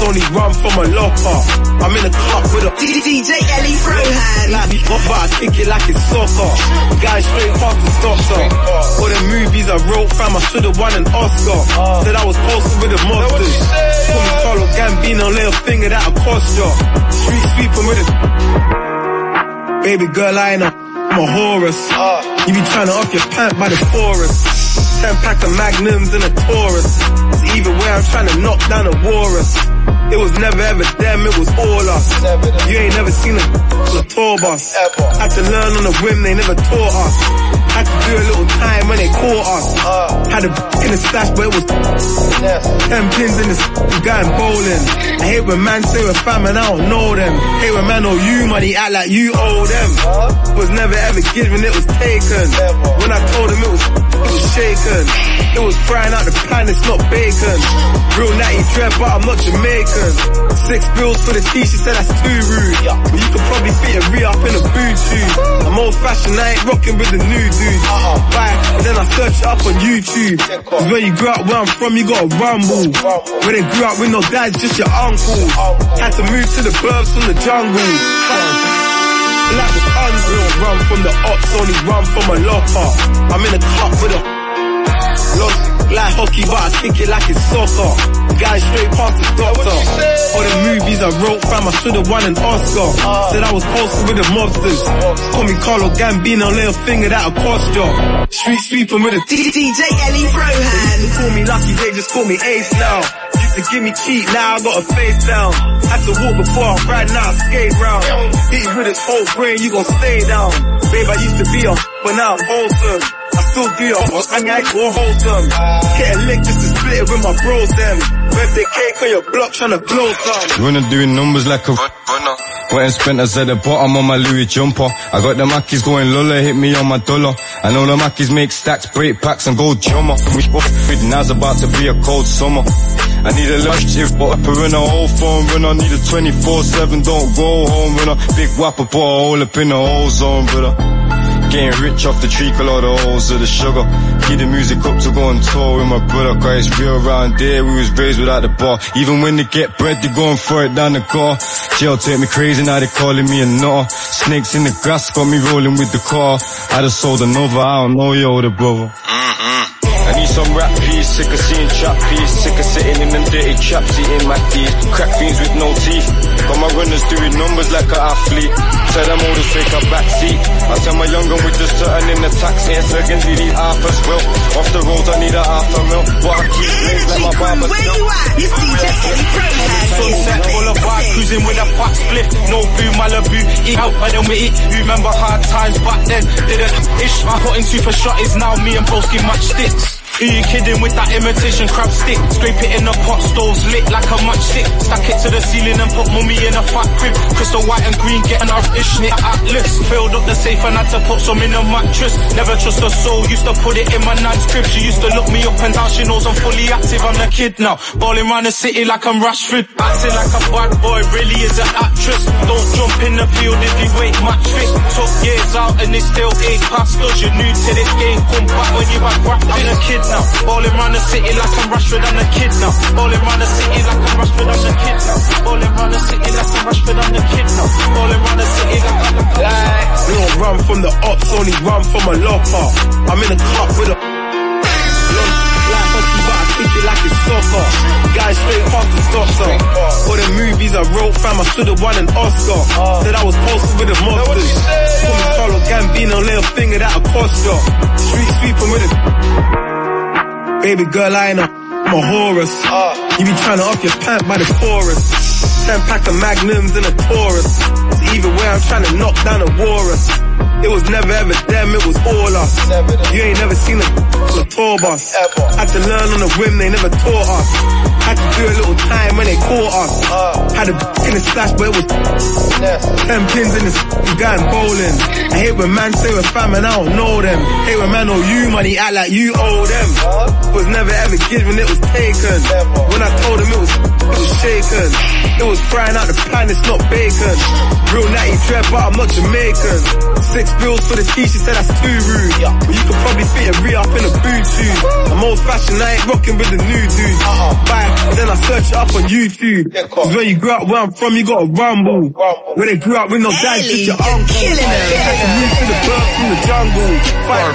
only run from a locker. I'm in a club with a D J Ellie Frohan. Like me up, but I kick it like it's soccer. Guys straight past the doctor. For the movies I wrote, fam, I should've won an Oscar. Said I was posted with the monsters. Call me Carlo Gambino, little finger that'll cost ya. Street sweeping with a baby girl, I ain't a, I'm a Horus. You be trying to off your pant by the forest. Ten pack of magnums in a Taurus. So either way, I'm trying to knock down a walrus. It was never ever them, it was all us. You ain't never seen a, a tour bus. Had to learn on a whim, they never taught us. Had to do a little time when they caught us. Had a in the stash, but it was ten pins in this going bowling. I hate when man say we're fam and I don't know them. Hate when man owe you money, act like you owe them. Was never ever given, it was taken. When I told them it was, it was shaken. It was frying out the pan, it's not bacon. Real natty dread, but I'm not Jamaican. Six bills for the tea, she said that's too rude. But you could probably fit a re-up in a boot tube. I'm old fashioned, I ain't rocking with the new dudes. Bye, and then I search it up on YouTube. Cause when you grew up where I'm from, you gotta rumble. When they grew up with no dads, just your uncles. Had to move to the burbs from the jungle. Like the tons, we don't run from the ops, only run from a locker. I'm in a club with a logic, like hockey, but I kick it like it's soccer. Guys straight past the doctor. All the movies I wrote, fam, I should've won an Oscar. Said I was posted with the mobsters. Call me Carlo Gambino, little finger that'll cost ya. Street sweeping with a D J Ellie Frohan. They call me lucky, they just call me Ace now. Used to give me cheat, now I got a face down. Had to walk before I ride, now I skate round. Hit you with this whole brain, you gon' stay down. Babe, I used to be on, but now I'm wholesome. I still do it, I ain't more wholesome. Hit a lick just to split it with my bros them. Birthday cake on your block tryna blow some. Running doing numbers like a runner. Went and spent us at the bottom on my Louis jumper. I got the Mackies going Lola, hit me on my dollar. I know the Mackies make stacks, break packs and gold jummer. With Now's about to be a cold summer. I need a lunch shift, but up in a whole phone run. I need a twenty-four seven, don't go home runner. Big whopper, put a hole up in the whole zone, brother. Getting rich off the treacle or the holes of the sugar. Keep the music up to go on tour with my brother. Cause it's real around there, we was raised without the bar. Even when they get bread, they go and throw it down the car. Jail take me crazy, now they calling me a nutter. Snakes in the grass got me rolling with the car. I just sold another, I don't know your older brother. I need some rap peas, sick of seeing trap peas, sick of sitting in them dirty traps eating my teeth. Crack fiends with no teeth, got my runners doing numbers like an athlete. Tell them all to take a back seat. I tell my young gun we just turning in the taxi and seconds we need half as well. Off the roads I need a half a mil, but I keep blaze like my barber. Where you at? It's D J Ellie Frohan. Sunset, all of us cruising with a fat split. No boo, Malibu, eat out and then we eat. You remember hard times back then? Didn't ish. My hot and super shot is now me and Broski matchsticks. Who you kidding with that imitation crab stick? Scrape it in the pot, stoves lit like a matchstick. Stack it to the ceiling and put mummy in a fat crib. Crystal white and green, getting our ish knit atlas. Filled up the safe and had to put some in a mattress. Never trust a soul, used to put it in my nan's crib. She used to look me up and down, she knows I'm fully active. I'm the kid now, balling round the city like I'm Rashford. Acting like a bad boy, really is an actress. Don't jump in the field if you ain't match fit. Took years out and it still ain't past. Cause you're new to this game, come back when you back rap. I'm the kid now, balling round the city like I'm Rashford, I'm the kid now. Balling round the city like I'm Rashford, I'm the kid now. Balling round the city like I'm Rashford, I'm the kid now. Balling round the city like I'm the kid now. We don't run from the ops, only run from a locker. I'm in a cup with a long like hockey, but I kick it like it's soccer. Guys straight past the doctor. For the movies I wrote, fam, I should've won an Oscar. Said I was posted with the mobsters. Call me Carlo Gambino, little finger that'll cost ya. Street sweeping with a baby girl, I ain't a, I'm a Horus. You be trying to off your pant by the chorus. Ten pack of magnums in a Taurus. So either way, I'm trying to knock down a walrus. It was never ever them, it was all us. You ain't never seen a, a tour bus. Had to learn on a whim, they never taught us. Had to do a little time when they caught us. Had a in the stash, but it was ten pins in this going bowling. I hate when man say we're fam and I don't know them. Hate when man owe you money, act like you owe them. Was never ever never given, it was taken. When I told him it was, it was shaken. It was frying out the pan, it's not bacon. Real natty dread, but I'm not Jamaican. Six bills for the tea, she said that's too rude. But you could probably fit a re-up in a boot too. I'm old fashioned, I ain't rocking with the new dudes. Bye, and then I search it up on YouTube. Cause when you grew up where I'm from, you gotta rumble. When they grew up with no dad, just your uncle. Move to the birds from the jungle. Fight.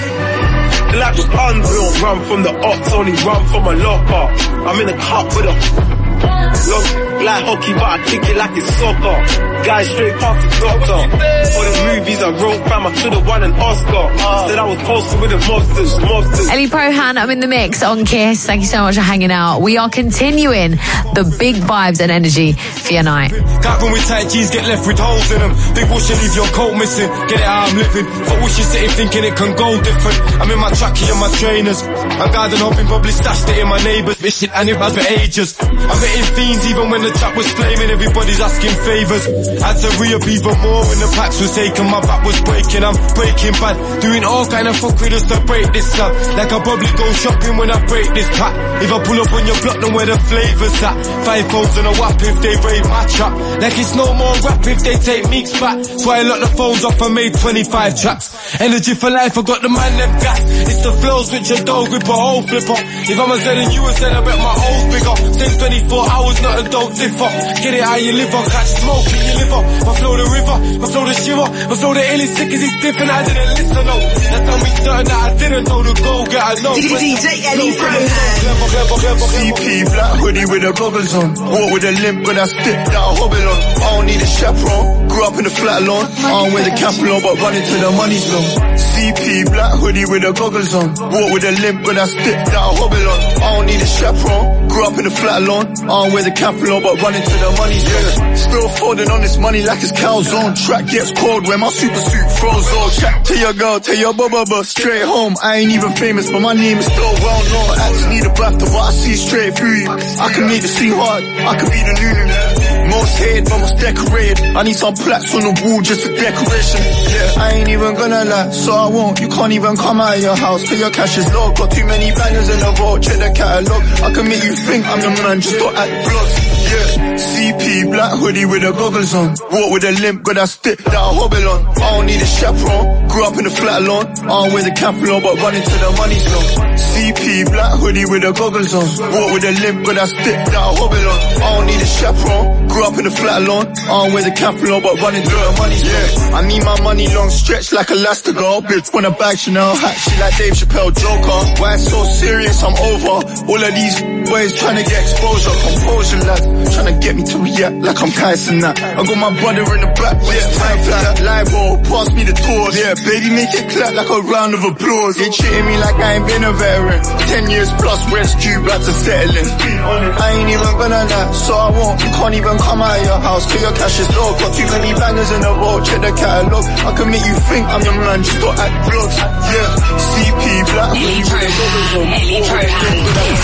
Like Rapunzel, we don't run from the ops, only run from a locker. I'm in the cup with a long, like hockey, but I kick it like it's soccer. Guys straight past the doctor. For the movies I wrote, fam, I should've won an Oscar. Said I was posted with the mobsters, mobsters. Ellie Prohan, I'm in the mix on Kiss. Thank you so much for hanging out. We are continuing the big vibes and energy for your night. Got when we tight jeans get left with holes in them. Big bush and leave your coat missing. Get it how I'm living. But wish you sitting thinking it can go different. I'm in my trackie and my trainers. I'm garden hopping, probably stashed it in my neighbours. This shit and it has for ages. I'm hitting fiends even when the chat was flaming. Everybody's asking favours. Had to re-up even more when the packs was taken. My back was breaking, I'm breaking bad. Doing all kind of fuck with us to break this up. Like I probably go shopping when I break this pack. If I pull up on your block, then where the flavours at. Five phones and a whap if they raid my trap. Like it's no more rap if they take Meeks back. So I locked the phones off and made twenty-five tracks. Energy for life, I got the man them gas. It's the flows which a dog with a whole flipper. If I'm a Z and you a Z, I bet my hole's bigger. Same twenty-four hours, not a dope differ. Get it how you live on, catch smoke in your liver. My flow the river, my flow the shiver. My flow the illy sick as it's different, I didn't listen, no. That time we certain that I didn't know the goal, get I know. D J Ellie Prohan. C P black hoodie with the goggles on. Walk with a limp with that stick that I hobble on. I don't need a chaperone. Grew up in the flat alone. I don't wear the cap alone, but run into the money's long. C P black hoodie with the goggles on. Walk with a limp with that stick that I hobble on. I don't need a chaperone. Grew up in the flat alone. I don't wear the cap alone, but run into the money's long. Still folding on this money like it's calzone. Track gets cold when my super suit froze on. Chat to your girl, tell your bubba, but straight home. I ain't even famous, but my name is still well known. I just need a bath to what I see straight through you. I can make the scene hard, I can be the Lulu. Most hated, but most decorated. I need some plaques on the wall just for decoration. Yeah, I ain't even gonna lie, so I won't. You can't even come out of your house, cause your cash is low. Got too many bangers in the vault, check the catalogue. I can make you think I'm the man, just don't act vlogs. Yeah, C P black hoodie with the goggles on. Walk with a limp, got that stick that I hobble on. I don't need a chaperone. Grew up in the flat alone. I don't wear the cap alone, but run into the money's long. C P black hoodie with the goggles on. Walk with a limp, got that stick that I hobble on. I don't need a chaperone. Grew up in the flat alone. I don't wear the cap alone, but run into the money's long. Yeah, I need my money long, stretched like Elastigirl. Bitch wanna bag Chanel hat, she like Dave Chappelle Joker. Why it's so serious, I'm over. All of these boys trying to get exposure. Composure lad, trying to get me to react like I'm Tyson that. I got my brother in the back, yeah, time flat. Live roll, pass me the torch. Yeah, baby make it clap like a round of applause. They treating me like I ain't been a veteran. Ten years plus, rescue, back to settling. I ain't even gonna lie, so I won't. You can't even come out of your house, cause your cash is low. Got too many bangers in the vault, check the catalogue. I can make you think I'm your man, just don't act vlogs. Yeah, C P black. Ellie Prohan. Ellie Prohan.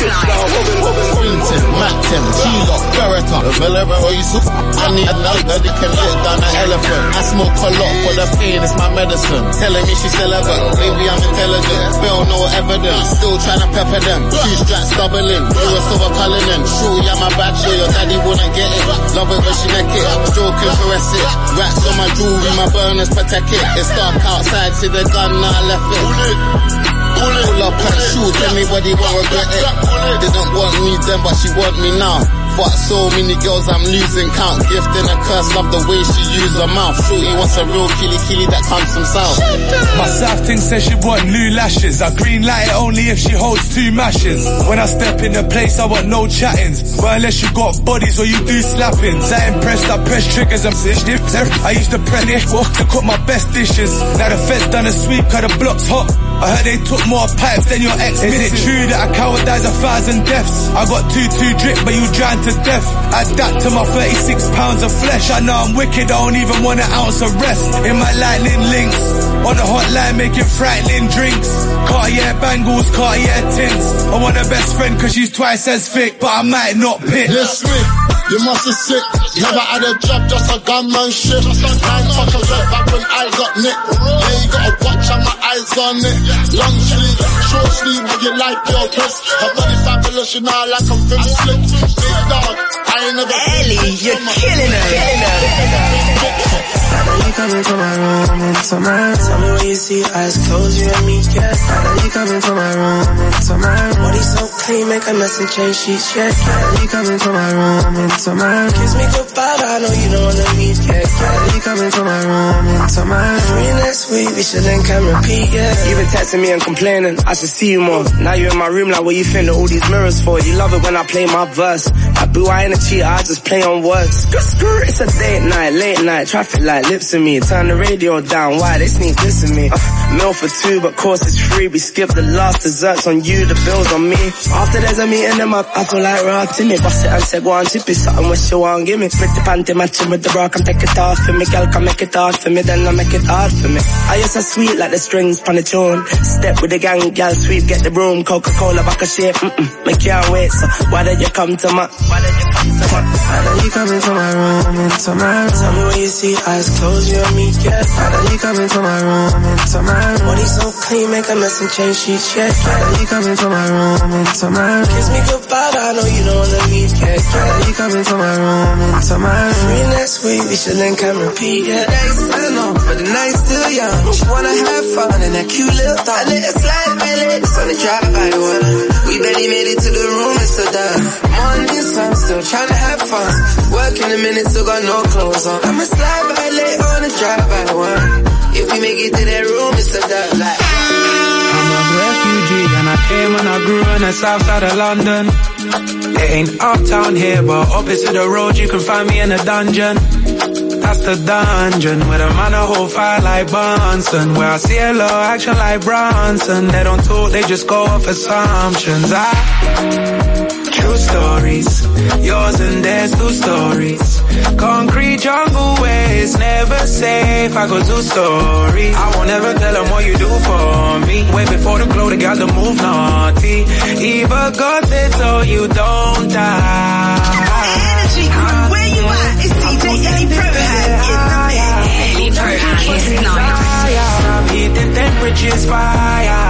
Mac ten, G-Lock, Beretta, Valera, or you soup. I need a note that they can let down an elephant. I smoke a lot for the pain, it's my medicine. Telling me she's celibate, baby I'm intelligent. Bill no evidence, still trying to pepper them. Two straps doubling, you a silver Cullinan. Sure, yeah, my bad boy, your daddy wouldn't get it. Love it when she neck it, stroke and caress it. Rats on my jewelry, my burners protect it. It's dark outside, see the gun, now I left it. Pull up and shoot, anybody won't regret it. Didn't want me then, but she want me now. But so many girls I'm losing count. Gifting a curse, love the way she use her mouth. Shorty wants a real killy killy that comes from south. My South thing says she want new lashes. I green light it only if she holds two mashes. When I step in the place I want no chattings. But unless you got bodies or you do slappings. I impressed, I press triggers and fish dips. I used to press it to cook my best dishes. Now the feds done a sweep cause the block's hot. I heard they took more pipes than your ex. Is it true that a coward dies a thousand deaths? I got two two drip but you drowned to death. Add that to my thirty-six pounds of flesh. I know I'm wicked, I don't even want an ounce of rest. In my lightning links, on the hotline making frightening drinks. Cartier bangles, Cartier tints. I want a best friend cause she's twice as thick, but I might not pick. Yes, me, you must be sick. Never had a job, just a gunman shit. Nine fuckers right back when I got nicked. Yeah, you gotta watch how my eyes on it. Long sleeve, short sleeve, how you like your dress. Her body fabulous, you know, like I'm from slick. Big dog, I ain't never Ellie, you're killing her. I know you coming to my room, into my room. Tell me when you see eyes close, you and me, yeah. I know you coming to my room, into my room. Body so clean, make a mess and change sheets, yeah. I know you coming to my room, into my room. Kiss me goodbye, but I know you don't wanna leave, yeah. I know you coming to my room, into my room. Free next week, we should then can repeat, yeah. You been texting me and complaining, I should see you more. Now you're in my room, like what you think all these mirrors for? You love it when I play my verse. Like boo, I ain't a cheater, I just play on words. It's a date night, late night, traffic light, lips in me. Turn the radio down, why they sneak this in me? Uh, meal for two, but course it's free. We skip the last desserts on you, the bills on me. After there's a meeting them up, I feel like raw Timmy. Bust it and say go on chip it, something what you want, give me. Pretty panty matching with the bra, come take it off for me. Girl, come make it hard for me, then I make it hard for me. I used to sweet like the strings on the tune. Step with the gang, gal sweep, get the broom. Coca-Cola back a shape, mm-mm, make you wait. So why did you come to my, why did you come to my? I know you coming to my room, into my room. Tell me when you see eyes close, you and me, yeah. I know you coming to my room, into my room. Body so clean, make a mess and change sheets, yeah. I know you coming to my room, into my room. Kiss me goodbye, but I know you don't wanna leave, yeah. I know you coming to my room, into my room. Free next week, we should link and repeat, yeah. Days still long, but the night's still young. She wanna have fun in that cute little thong. I let it slide, baby, it's on the drive by one. We barely made it to the room, it's so done. Morning sun, still trying to have fun. Working a minute, still got no clothes on. I'ma slide by late on the drive by one. If we make it to that room, it's so done. Like, I'm a refugee and I came and I grew in the south side of London. It ain't uptown here, but opposite the road you can find me in a dungeon. That's the dungeon where the man a hold fire like Bunsen, where I see a low action like Bronson. They don't talk, they just go off assumptions. I true stories, yours and theirs two stories. Concrete jungle ways, never safe. I go to story. I won't ever tell them what you do for me. Way before the glow, they got the move naughty. Even God they told you don't die. Energy crew, where you at? It's D J Ellie Prohan in the mix. Ellie Prohan is nice. I'm heating temperatures fire.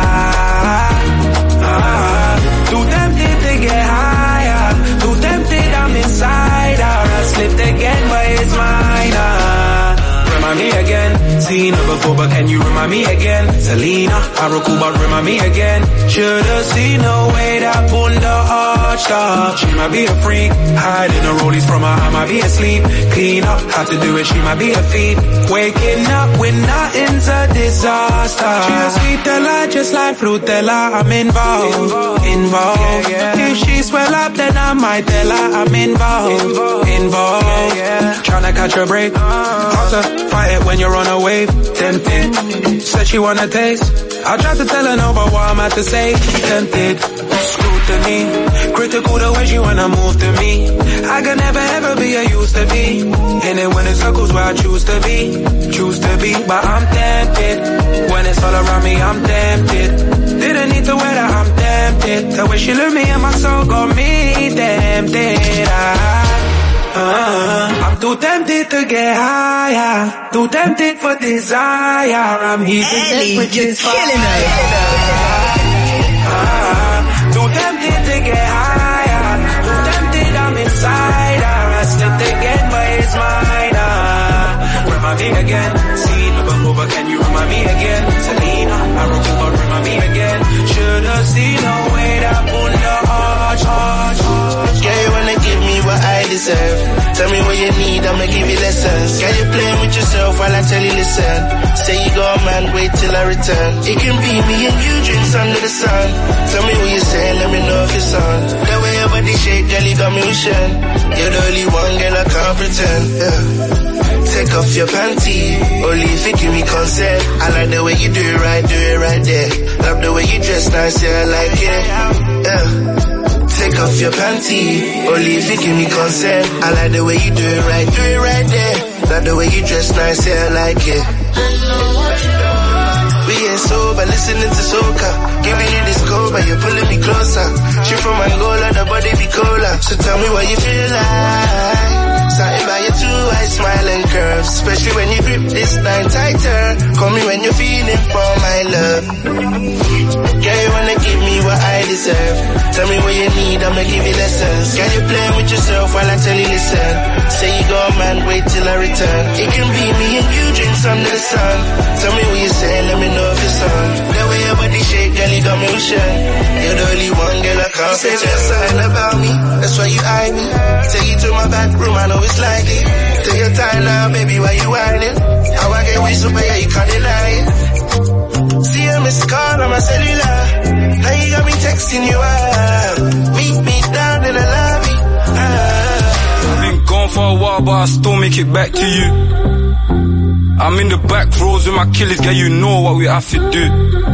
Ah, too tempted to get higher. Too tempted I'm inside her. I slipped again, but it's mine. Ah, remind me again. Seen her before, but can you remind me again? Selena, Haruku, but remind me again. Should've seen her way that bunda arched up. She might be a freak, hiding her rollies from her, I might be asleep. Clean up, how to do it, she might be a thief. Waking up with nothing's a disaster. She a sweet delight, just like Frutella. I'm involved, involved. Yeah, yeah. If she swell up, then I might tell her I'm involved, involved. involved. Yeah, yeah. Tryna catch a break, how to fight it when you're on a wave. Tempted, said she wanna taste. I tried to tell her no, but what I'm at to say. Tempted, scrutiny, critical the way she wanna move to me. I can never ever be I used to be. In it when it circles where I choose to be, choose to be. But I'm tempted, when it's all around me, I'm tempted. Didn't need to wear that, I'm tempted. The way she looked me and my soul got me tempted. I, Uh, I'm too tempted to get higher, too tempted for desire. I'm heating temperatures killing her. Uh, too tempted to get higher, too tempted I'm inside her. I slipped again, but it's mine. Uh, remind me again. Seen her before, but can you remind me again? Selena, I wrote you, but remind me again. Should've seen her way that pulled the arch, arch, arch. Yeah, you wanna give me what I deserve. Tell me what you need, I'ma give you lessons. Girl, you playing with yourself while I tell you listen. Say you go, man, wait till I return. It can be me and you, drinks under the sun. Tell me what you saying, let me know if it's on. The way your body shake, girl, you got me wishing. You're the only one, girl, I can't pretend. Yeah. Take off your panty, only if you give me consent. I like the way you do it right, do it right there. Love the way you dress nice, yeah, I like it. Yeah. Take off your panty, only if you give me consent. I like the way you do it right, do it right there. Love the way you dress nice, yeah, I like it. We ain't sober, listening to soca. Giving you this cold, but you're pulling me closer. She from Angola, the body be cola. So tell me what you feel like. Something by your two eyes, smile and curves. Especially when you grip this waistline tighter. Call me when you're feeling for my love. Yeah, you wanna give me what I deserve. Tell me what you need, I'ma give you lessons. Girl, you playing with yourself while I tell you listen. Say you go, man, wait till I return. It can be me and you, drinks under the sun. Tell me what you say, let me know if it's on. The way your body shake, girl, you got me ocean. You're the only one, girl, I can't say just something about me. That's why you eye me. Take you to my back room, I know it's likely. Take your time now, baby, why you whining? How I get with super, yeah, you can't deny it. See a missed call on my cellular. Now you got me texting you out. Meet me down in the lobby. Ah. Been gone for a while, but I still make it back to you. I'm in the back rows with my killers, girl, you know what we have to do.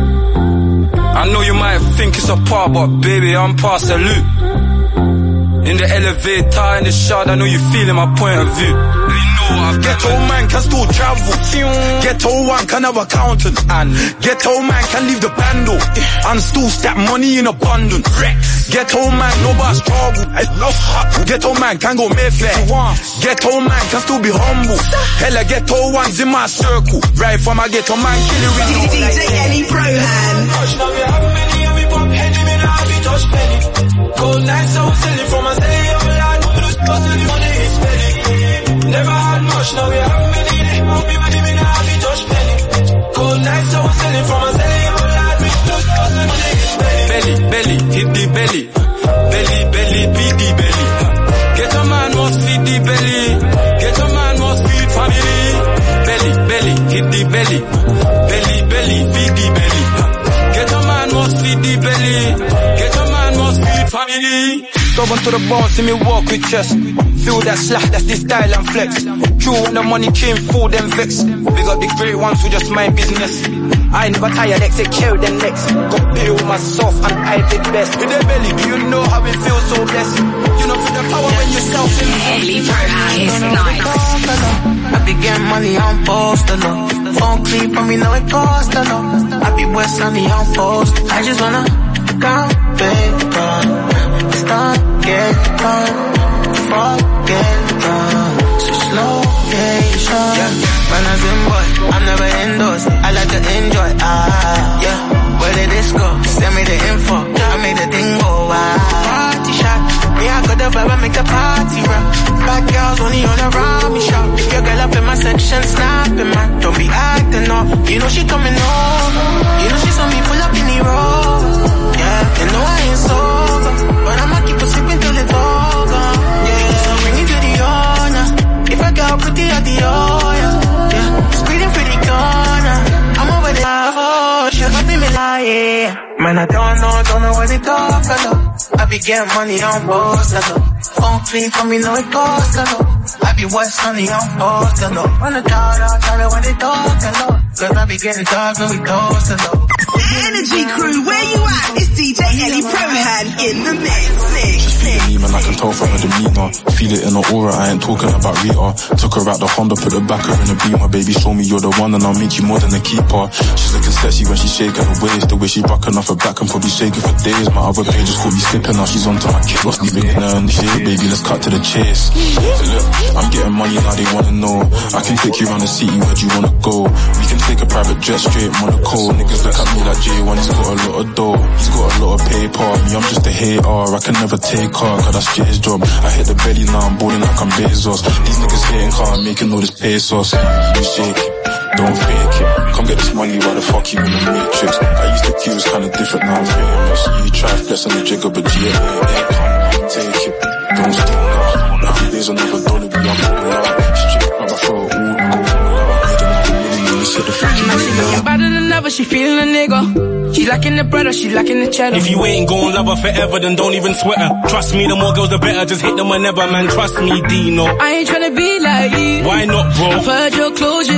I know you might think it's a part, but baby, I'm past salute. In the elevator, in the shot, I know you feeling my point of view. Ghetto man can still travel. Ghetto one can have accountant. And ghetto man can leave the bando and still stack money in abundance. Ghetto man, no bar struggle. Ghetto man can go Mayfair. Ghetto man can still be humble. Hella ghetto ones in my circle. Right from my ghetto man, kill it with D J Ellie Prohan. Now we have many and we pop penny, me now we touch penny. Cold nights I was selling from my city, I'm like, no, no, no, the money is steady. Never had much, now we have many, they pop me, me now we touch penny. Cold nights I was selling from my city, I'm like, no, no, no, the money is steady. Belly, belly, hit the belly. Belly, belly, beat the belly. Get a man must feed the belly. Get a man must feed family. Belly, belly, hit the belly. Belly, belly, feed the belly. Get a man must feed the belly. Get a man must feed family. Dog onto the bar, see me walk with chest. Feel that slack, that's the style and flex. True when the money came full, them vex. Big up the great ones who just mind business. I never tired, they take care of them next. Go build myself and I did best. With the belly, do you know how it feels so blessed? You know feel the power when you're self-in. Ellie Prohan is nice. I be getting money on post alone. Phone creep on me, know it cost a lot. I be West Sunny on post. I just wanna count paper. Start get done. Forget done. So slow patient. Yeah, when I in boy, I'm never indoors. I like to enjoy. Ah, yeah. Where did this go? Send me the info. I made the thing go wild. Party shot. Me, I got the vibe, I make the party rock. Bad girls only on around me shop. If your girl up in my section, snapping man. Don't be acting up. You know she coming over. You know she saw me pull up in the road. Yeah, you know I ain't sober, but I'ma keep on sipping till it's over. Yeah, so bring it to the owner. If I got pretty at the oil, yeah, speeding for the corner. I'm over the oh, shut up in me like, yeah. Man, I don't know, don't know what they talk about. I be getting money on post, phone clean for me, know it cost a lot. I be West Sunny on post, a lot. Wanna talk, I'll tell her what they talk a lot. Cause I be getting dark when we toast a lot. Energy crew, where you at? It's D J Ellie Prohan in the mix. Just feel me, man, I can tell from her demeanor. Feel it in her aura, I ain't talking about Rita. Took her out the Honda, put the back her in the Beamer. Baby, show me you're the one and I'll make you more than a keeper. She's looking sexy when she's shaking her waist. The way she rocking off her back and probably shaking for days. My other pages caught me slipping, now she's onto my kick. Lost me in her and shit, baby, let's cut to the chase. So look, I'm getting money now, they wanna know. I can take you around the city, where do you wanna go? We can take a private jet straight Monaco. Niggas look at me like J one, he's got a lot of dough. He's got a lot of paper, me I'm just a hater. I can never take her, cause that's Jay's job. I hit the belly now, I'm balling like I'm Bezos. These niggas hating car, I'm making all this pesos. You shake it, don't fake it. Come get this money, why the fuck you in the matrix? I used to feel kinda different, now I'm famous. You try flex on the jigger, but G A A, come take it. Don't stop now, now there's another dollar, we are pulling out. Straight up, I throw it all, I go all out. Made another million, you said the fuck you She better than ever, she feeling a nigga. She lacking the bread or she lacking the cheddar. If you ain't gon' love her forever, then don't even sweat her. Trust me, the more girls the better, just hit them whenever, man. Trust me, Dino. I ain't tryna be like you. Why not, bro? I've heard your closure,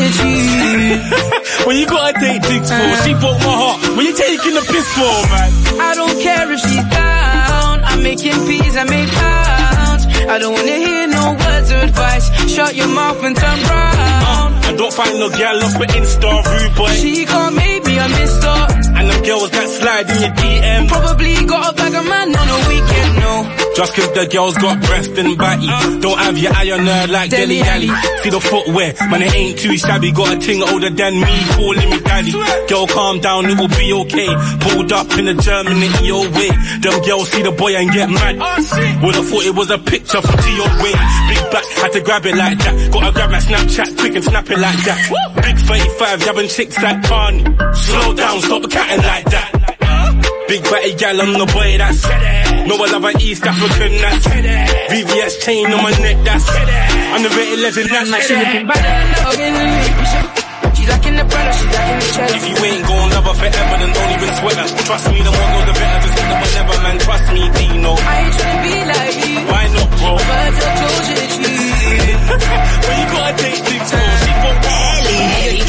G. When you gotta take dicks for, she broke my heart. When you taking the piss for, man? I don't care if she's down. I'm making peas, I make pounds. I don't wanna hear no words of advice. Shut your mouth and turn round. Uh, I don't find no girl up with Insta rude boy. She can't make me a mister. And them girls that slide in your D M probably got a bag of man on a weekend, no. Just cause the girls got breast and batty. Don't have your eye on her like Deli Alley. See the footwear, man it ain't too shabby. Got a ting older than me, calling me daddy. Girl calm down, it will be okay. Pulled up in the German in your way. Them girls see the boy and get mad. Would've thought it was a picture from T O way. Big back, had to grab it like that. Gotta grab my Snapchat quick and snap it like that. Big thirty-five, yabbing chicks like Barney. Slow down, stop catting like that. Big batty gal, I'm the boy that's no, I love an East African, that's V V S chain on my neck, that's I'm the rated legend, that's She's looking better, she's lacking the brother, she's lacking the chest. If you ain't gon' love her forever, then don't even sweat her. Trust me, the more goes the better, just get them whenever, man. Trust me, Dino. I ain't tryna be like you. Why not, bro? But I told you that you But you gotta take things, bro. She gon' Ellie, Ellie,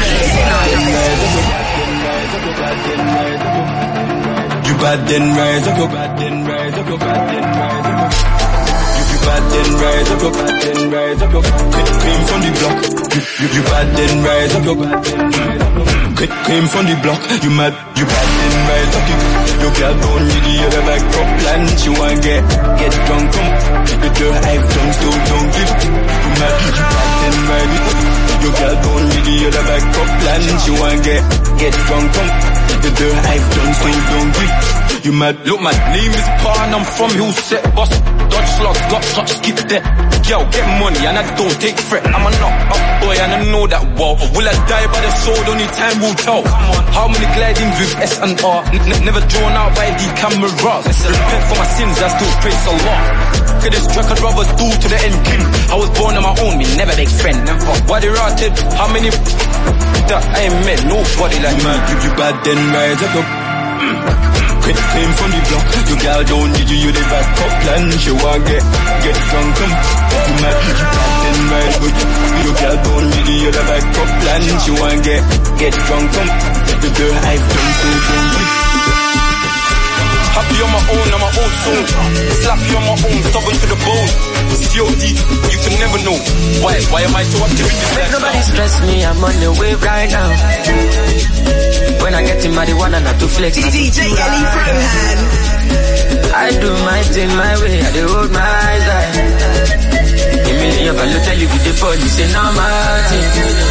You bad then rise up, you bad then rise up, you bad then rise up. You bad then rise up, you bad then rise up, you cream from the block. You, you, you bad then rise up, you bad then rise up. Cream from the block, you mad, you bad then rise up. You, your girl don't really have a back up plan. She wanna get, get drunk, come. You do I've done, still don't give. You mad, you bad then rise up. Your girl don't really have a back up plan. She wanna get, get drunk, come. You do I've done, still don't give. You mad? Look, my name is Pan, I'm from Hillset, boss. Dodge slugs, got touch, skip that. Girl, get money and I don't take threat. I'm a knock up boy and I know that well. Will I die by the sword? Only time will tell. How many glidings with S and R? N- never drawn out by the cameras. Repent for my sins, I still praise the Lord. Get this track I'd rather do to the end king. I was born on my own, me never make friend. Never. Why they rotted? How many that I ain't met nobody like you me. Mad, you bad then rise up. Claim from the block, your girl don't need you, you the back up plan. She wanna get, get drunk, come. You mad, you bad then rise up. Your girl don't need you, you the back up plan. She wanna get, get drunk, come. The girl I've done so drunk. Happy on my own, I'm my own soul. Slappy on my own, stubborn to the bone. C O D, you can never know. Why, why am I so active in this life? Nobody stress me, I'm on the way right now. When I get in marijuana, not to flex. D J Ellie Prohan. I do my thing my way, I do hold my eyes high. A million value tell you with the police, say no matter.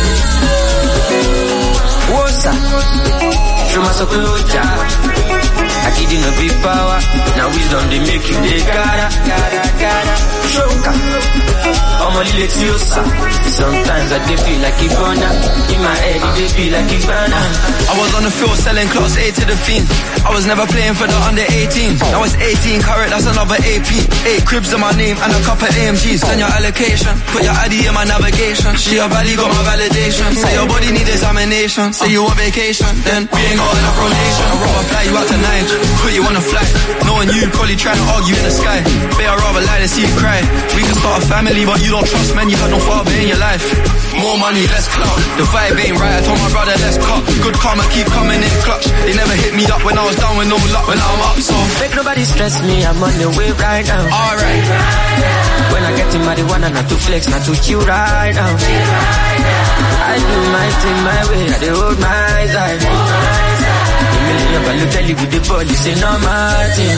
What's up? Show my soul, I didn't know big power. Now wisdom they make you they gotta, gotta, gotta. Shoka. I'm a little sometimes I they feel like Ivana. In my head they feel like Ivana. I was on the field selling class A to the fiend. I was never playing for the under eighteen. Now it's eighteen carat, that's another A P. Eight cribs in my name and a couple A M Gs. Send your allocation, put your I D in my navigation. She a valley got my validation. Say your body need examination. Say you on vacation, then we ain't got enough rotation. I'd rather fly you out to nine, put you on a flight. Knowing you probably trying to argue in the sky. But I'd rather lie than see you cry. We can start a family, but you don't trust men. You had no father in your life. More money, less clout. The vibe ain't right. I told my brother, let's cut. Good karma keep coming in clutch. They never hit me up when I was down with no luck. When I'm up, so make nobody stress me. I'm on the way right now. Alright. When I get in marijuana, not to flex, not to chill right now. I do my thing my way. I do hold my eyes high. A million value tell you with the police, say no matter.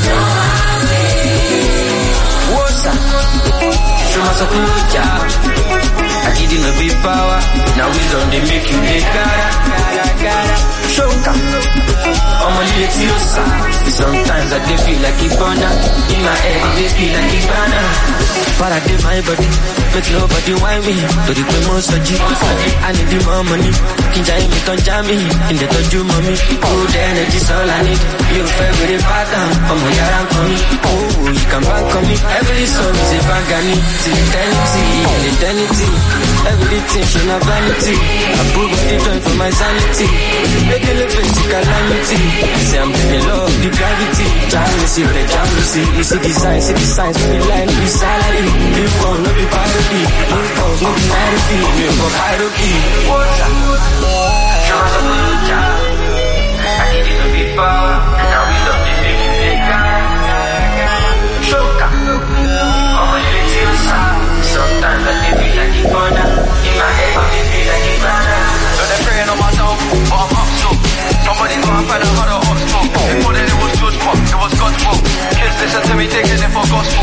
What's up? Show my soul, I didn't know big power. Now wisdom they make you they gotta, gotta, gotta. Shoka. I'm a little sometimes I they feel like Ivana. In my head they feel like Ivana. But I did my body, make nobody whine me. To the most of you, I need the more money. Kinja me ton jammy, in the touch you mommy. Good energy's all I need. You favorite pattern, I'm a yaran for me. Oh, you can bank on me. Every song is a bangani. Till eternity, eternity. Everything should not vanity. I put the joint for my sanity. Make a little bit calamity. Say I'm feeling love, the gravity. Jealousy, the jealousy. You see the signs, see the signs. We line, we salary. You won't know the parody. You won't know the parody. You won't hierarchy. What's up? Show us a good job. I need it to be power. Now we love the big, big guy. Shoka. Oh, it's your side. Sometimes I feel like Ivana. In my head, I feel like Ivana. So they're praying on myself, but I'm up so. Somebody go and find a harder up so. They thought that it was good, but it was God's will. Kids listen to me, taking it for gospel.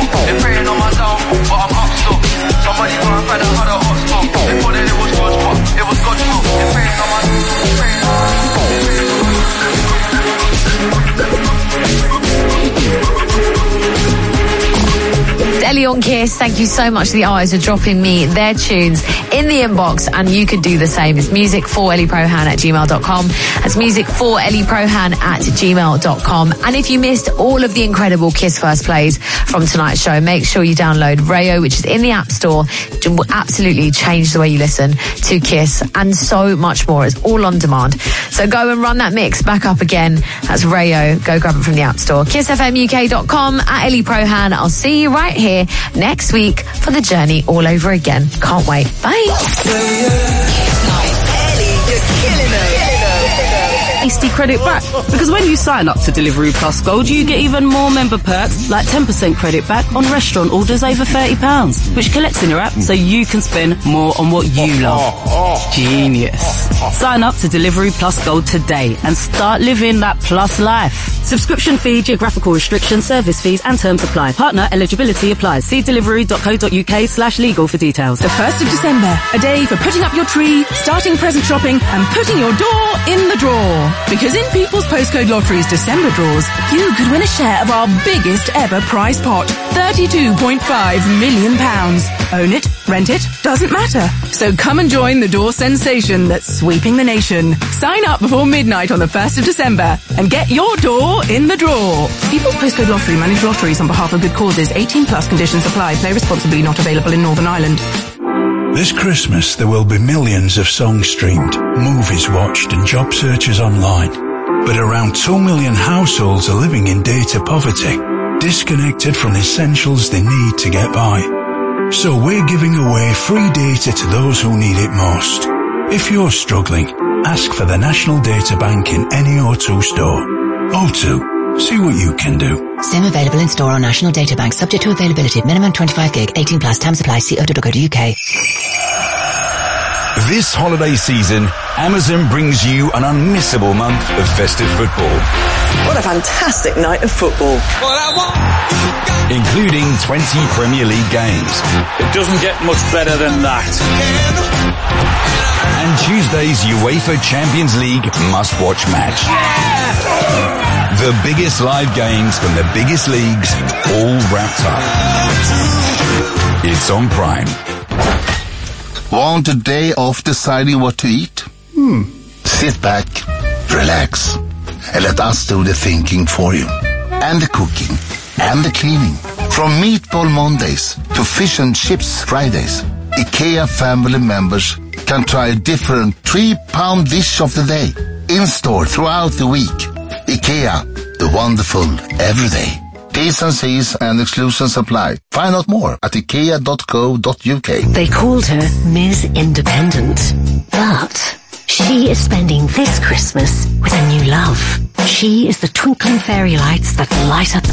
Ellie on Kiss. Thank you so much to the artists for dropping me their tunes in the inbox, and you could do the same. It's music for Ellie Prohan at gmail dot com. That's music for Ellie Prohan at gmail dot com. And if you missed all of the incredible Kiss First Plays from tonight's show, make sure you download Rayo, which is in the App Store. It will absolutely change the way you listen to Kiss, and so much more. It's all on demand. So go and run that mix back up again. That's Rayo. Go grab it from the App Store. kiss f m u k dot com at Ellie Prohan. I'll see you right here next week for the journey all over again. Can't wait. Bye. Tasty credit back, because when you sign up to Deliveroo Plus Gold, you get even more member perks like ten percent credit back on restaurant orders over thirty pounds, which collects in your app so you can spend more on what you love. Genius. Sign up to Deliveroo Plus Gold today and start living that plus life. Subscription fee, geographical restrictions, service fees and terms apply. Partner eligibility applies. See deliveroo dot co dot uk slash legal for details. The first of December, a day for putting up your tree, starting present shopping and putting your door in the drawer. Because in People's Postcode Lottery's December draws, you could win a share of our biggest ever prize pot, thirty-two point five million pounds. Own it, rent it, doesn't matter. So come and join the door sensation that's sweeping the nation. Sign up before midnight on the first of December and get your door in the drawer. People's Postcode Lottery manage lotteries on behalf of good causes. eighteen plus conditions apply. Play responsibly. Not available in Northern Ireland. This Christmas there will be millions of songs streamed, movies watched and job searches online. But around two million households are living in data poverty, disconnected from the essentials they need to get by. So we're giving away free data to those who need it most. If you're struggling, ask for the National Data Bank in any O two store. O two, see what you can do. SIM available in store on National Data Bank, subject to availability. Minimum twenty-five gig, eighteen plus, terms apply, see o two dot co dot uk. This holiday season, Amazon brings you an unmissable month of festive football. What a fantastic night of football. Including twenty Premier League games. It doesn't get much better than that. And Tuesday's UEFA Champions League must-watch match. The biggest live games from the biggest leagues, all wrapped up. It's on Prime. Want a day off deciding what to eat? Hmm. Sit back, relax, and let us do the thinking for you. And the cooking, and the cleaning. From Meatball Mondays to Fish and Chips Fridays, IKEA family members can try a different three-pound dish of the day. In-store throughout the week. IKEA, the wonderful every day. T's and C's and exclusions apply. Find out more at ikea dot co dot uk. They called her Miz Independent, but she is spending this Christmas with a new love. She is the twinkling fairy lights that light up